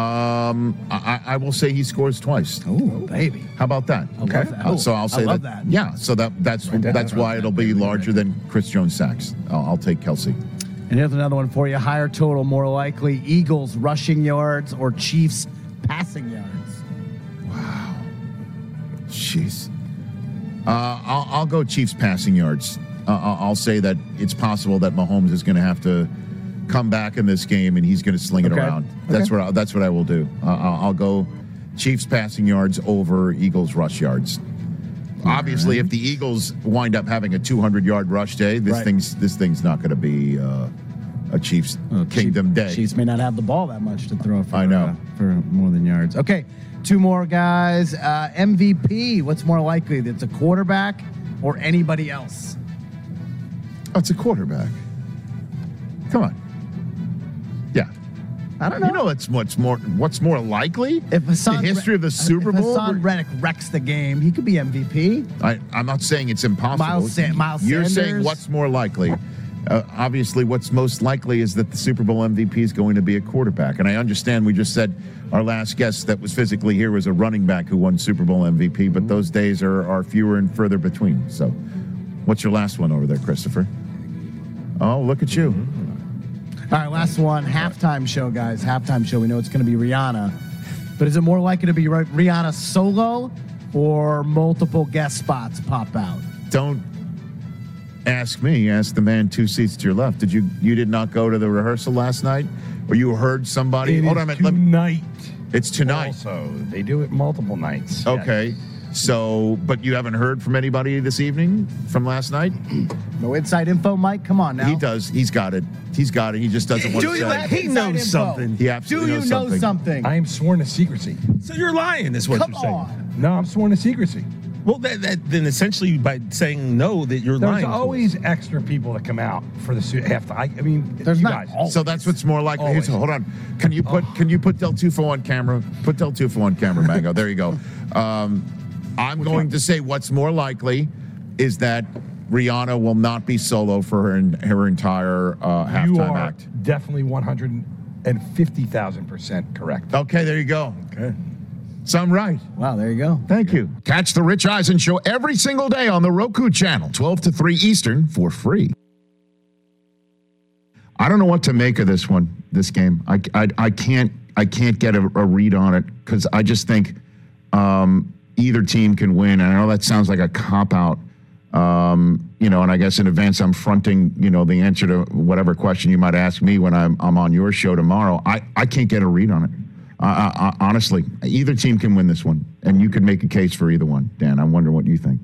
I will say he scores twice. Oh, baby. How about that? Okay. So I'll say that. Yeah, so that's why it'll be larger than Chris Jones sacks. I'll take Kelce. And here's another one for you. Higher total, more likely. Eagles rushing yards or Chiefs passing yards? Wow. Jeez. I'll go Chiefs passing yards. I'll say that it's possible that Mahomes is going to have to come back in this game and he's going to sling it around. That's what I will do. I'll go Chiefs passing yards over Eagles rush yards. Obviously, if the Eagles wind up having a 200-yard rush day, this thing's not going to be a Chiefs Kingdom day. Chiefs may not have the ball that much to throw for, I know. For more than yards. Okay, 2 more guys. MVP, what's more likely? That it's a quarterback or anybody else? Oh, it's a quarterback. Come on. Yeah. I don't know. You know what's more likely? If the history of the Super Bowl? If Hassan Reddick wrecks the game, he could be MVP. I'm not saying it's impossible. Miles You're Sanders. saying what's more likely. Obviously, what's most likely is that the Super Bowl MVP is going to be a quarterback. And I understand we just said our last guest that was physically here was a running back who won Super Bowl MVP, but those days are fewer and further between. So what's your last one over there, Christopher? Oh, look at you. All right, last one. Halftime show, guys. Halftime show. We know it's going to be Rihanna. But is it more likely to be Rihanna solo or multiple guest spots pop out? Don't ask me. Ask the man 2 seats to your left. You did not go to the rehearsal last night? Or you heard somebody? Hold on a minute. Tonight. It's tonight. Also, they do it multiple nights. Okay. Yes. So, but you haven't heard from anybody this evening from last night? No inside info, Mike? Come on now. He does. He's got it. He just doesn't want to say. He knows something. He absolutely knows something. Do you know something? I am sworn to secrecy. So you're lying, is what Come you're saying. on. No, I'm sworn to secrecy. Well, then essentially by saying no, that you're lying. There's always extra people that come out for the halftime. I mean, there's not. Guys. So that's what's more likely. Hold on. Can you put Del Tufo on camera? Put Del Tufo on camera, Mango. There you go. I'm going to say what's more likely is that Rihanna will not be solo for her entire halftime act. Definitely 150,000% correct. Okay, there you go. Okay. So I'm right. Wow, there you go. Thank you. Catch the Rich Eisen Show every single day on the Roku channel, 12 to 3 Eastern for free. I don't know what to make of this game. I can't get a read on it because I just think either team can win. And I know that sounds like a cop-out, You know, and I guess in advance I'm fronting, you know, the answer to whatever question you might ask me when I'm on your show tomorrow. I can't get a read on it. Honestly, either team can win this one, and you could make a case for either one. Dan, I wonder what you think.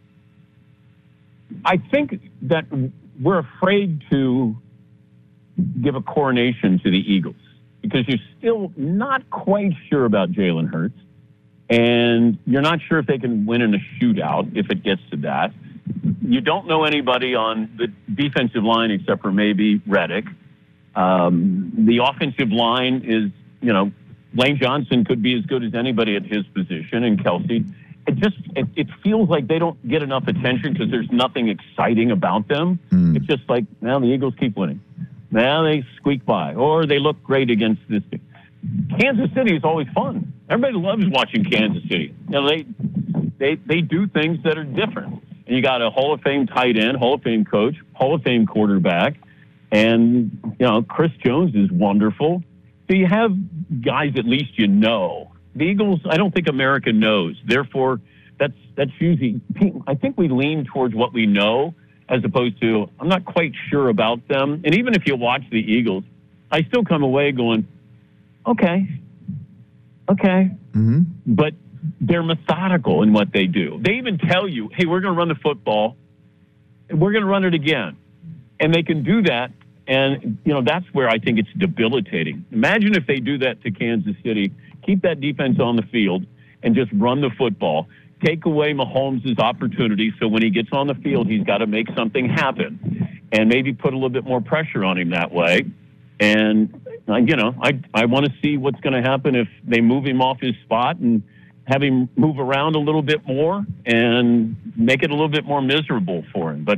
I think that we're afraid to give a coronation to the Eagles because you're still not quite sure about Jalen Hurts, and you're not sure if they can win in a shootout if it gets to that. You don't know anybody on the defensive line except for maybe Reddick. The offensive line is, you know, Lane Johnson could be as good as anybody at his position, and Kelsey. It feels like they don't get enough attention because there's nothing exciting about them. It's just like, well, the Eagles keep winning. Now they squeak by, or they look great against this team. Kansas City is always fun. Everybody loves watching Kansas City. You know, they do things that are different. And you got a Hall of Fame tight end, Hall of Fame coach, Hall of Fame quarterback, and you know Chris Jones is wonderful. So you have guys at least you know. The Eagles, I don't think America knows. Therefore, that's usually, I think we lean towards what we know as opposed to, I'm not quite sure about them. And even if you watch the Eagles, I still come away going, okay. Mm-hmm. But they're methodical in what they do. They even tell you, hey, we're going to run the football, and we're going to run it again. And they can do that. And, you know, that's where I think it's debilitating. Imagine if they do that to Kansas City, keep that defense on the field, and just run the football. Take away Mahomes' opportunity so when he gets on the field, he's got to make something happen. And maybe put a little bit more pressure on him that way. And, you know, I want to see what's going to happen if they move him off his spot and have him move around a little bit more and make it a little bit more miserable for him. But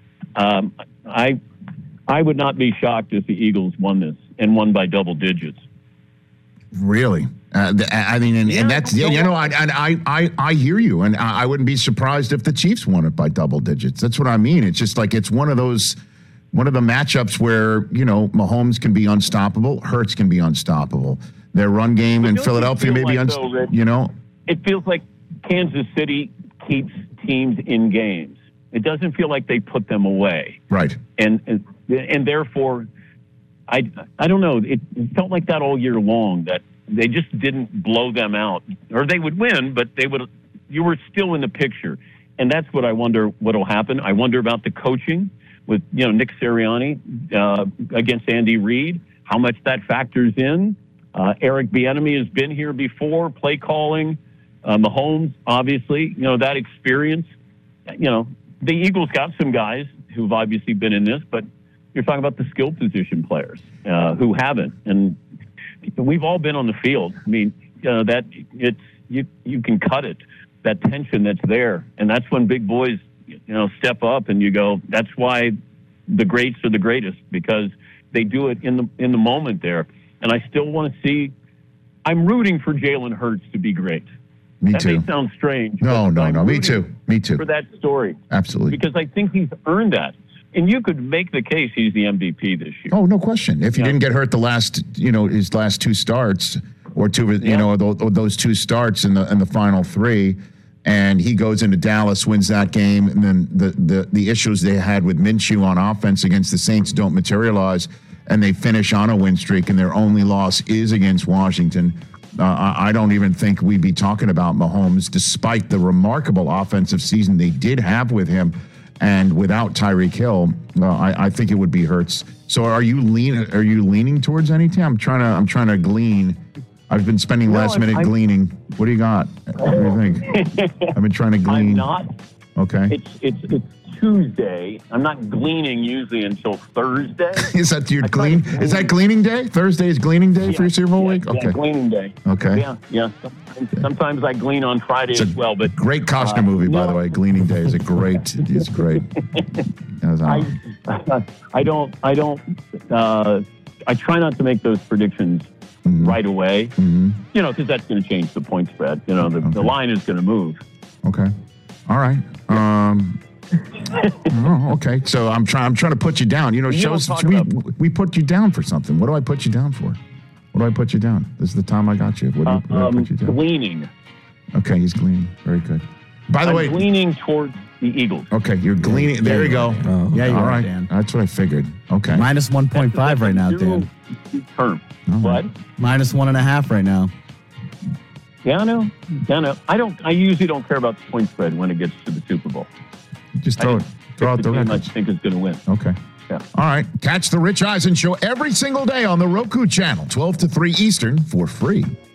I would not be shocked if the Eagles won this and won by double digits. Really? I mean, and that's, you know, I hear you, and I wouldn't be surprised if the Chiefs won it by double digits. That's what I mean. It's just like it's one of the matchups where, you know, Mahomes can be unstoppable, Hurts can be unstoppable. Their run game in Philadelphia may be unstoppable, you know. It feels like Kansas City keeps teams in games. It doesn't feel like they put them away. Right. And therefore, I don't know. It felt like that all year long, that they just didn't blow them out. Or they would win, but you were still in the picture. And that's what I wonder what will happen. I wonder about the coaching with, you know, Nick Sirianni against Andy Reid, how much that factors in. Eric Bieniemy has been here before, play calling. Mahomes, obviously, you know, that experience. You know, the Eagles got some guys who've obviously been in this, but you're talking about the skill position players who haven't. And we've all been on the field. I mean, that it's you can cut it, that tension that's there. And that's when big boys, you know, step up and you go, that's why the greats are the greatest, because they do it in the moment there. And I still want to see, I'm rooting for Jalen Hurts to be great. Me too. That may sound strange. No. Me too. For that story. Absolutely. Because I think he's earned that. And you could make the case he's the MVP this year. Oh, no question. If he didn't get hurt his last two starts, or those two starts in the final three, and he goes into Dallas, wins that game, and then the issues they had with Minshew on offense against the Saints don't materialize, and they finish on a win streak, and their only loss is against Washington. I don't even think we'd be talking about Mahomes, despite the remarkable offensive season they did have with him. And without Tyreek Hill, I think it would be Hurts. So are you leaning towards any team? I'm trying to glean. I've been spending last minute gleaning. What do you got? What do you think? I've been trying to glean. I'm not. Okay. It's Tuesday. I'm not gleaning usually until Thursday. Is that your glean? Is that gleaning day? Thursday is gleaning day for your Super Bowl week? Okay. Yeah, gleaning day. Okay. Yeah. Sometimes I glean on Friday as well. But great Costner movie, by the way. Gleaning Day is great. It's great. I don't. I try not to make those predictions right away. Mm-hmm. You know, because that's going to change the point spread. You know, the line is going to move. Okay. All right. Okay. So I'm trying to put you down. You know, we put you down for something. What do I put you down for? What do I put you down? This is the time I got you. What do I put you down? Gleaning. Okay, he's gleaning. Very good. By the way, gleaning towards the Eagles. Okay, you're gleaning. There you go. Oh, yeah, you're all right, right. Dan. That's what I figured. Okay. Minus 1.5 right now, Dan. Term. What? Minus 1.5 right now. Yeah, I know. I usually don't care about the point spread when it gets to the Super Bowl. Just throw out the team I records. think is going to win. Okay. Yeah. All right. Catch the Rich Eisen Show every single day on the Roku channel, 12 to 3 Eastern, for free.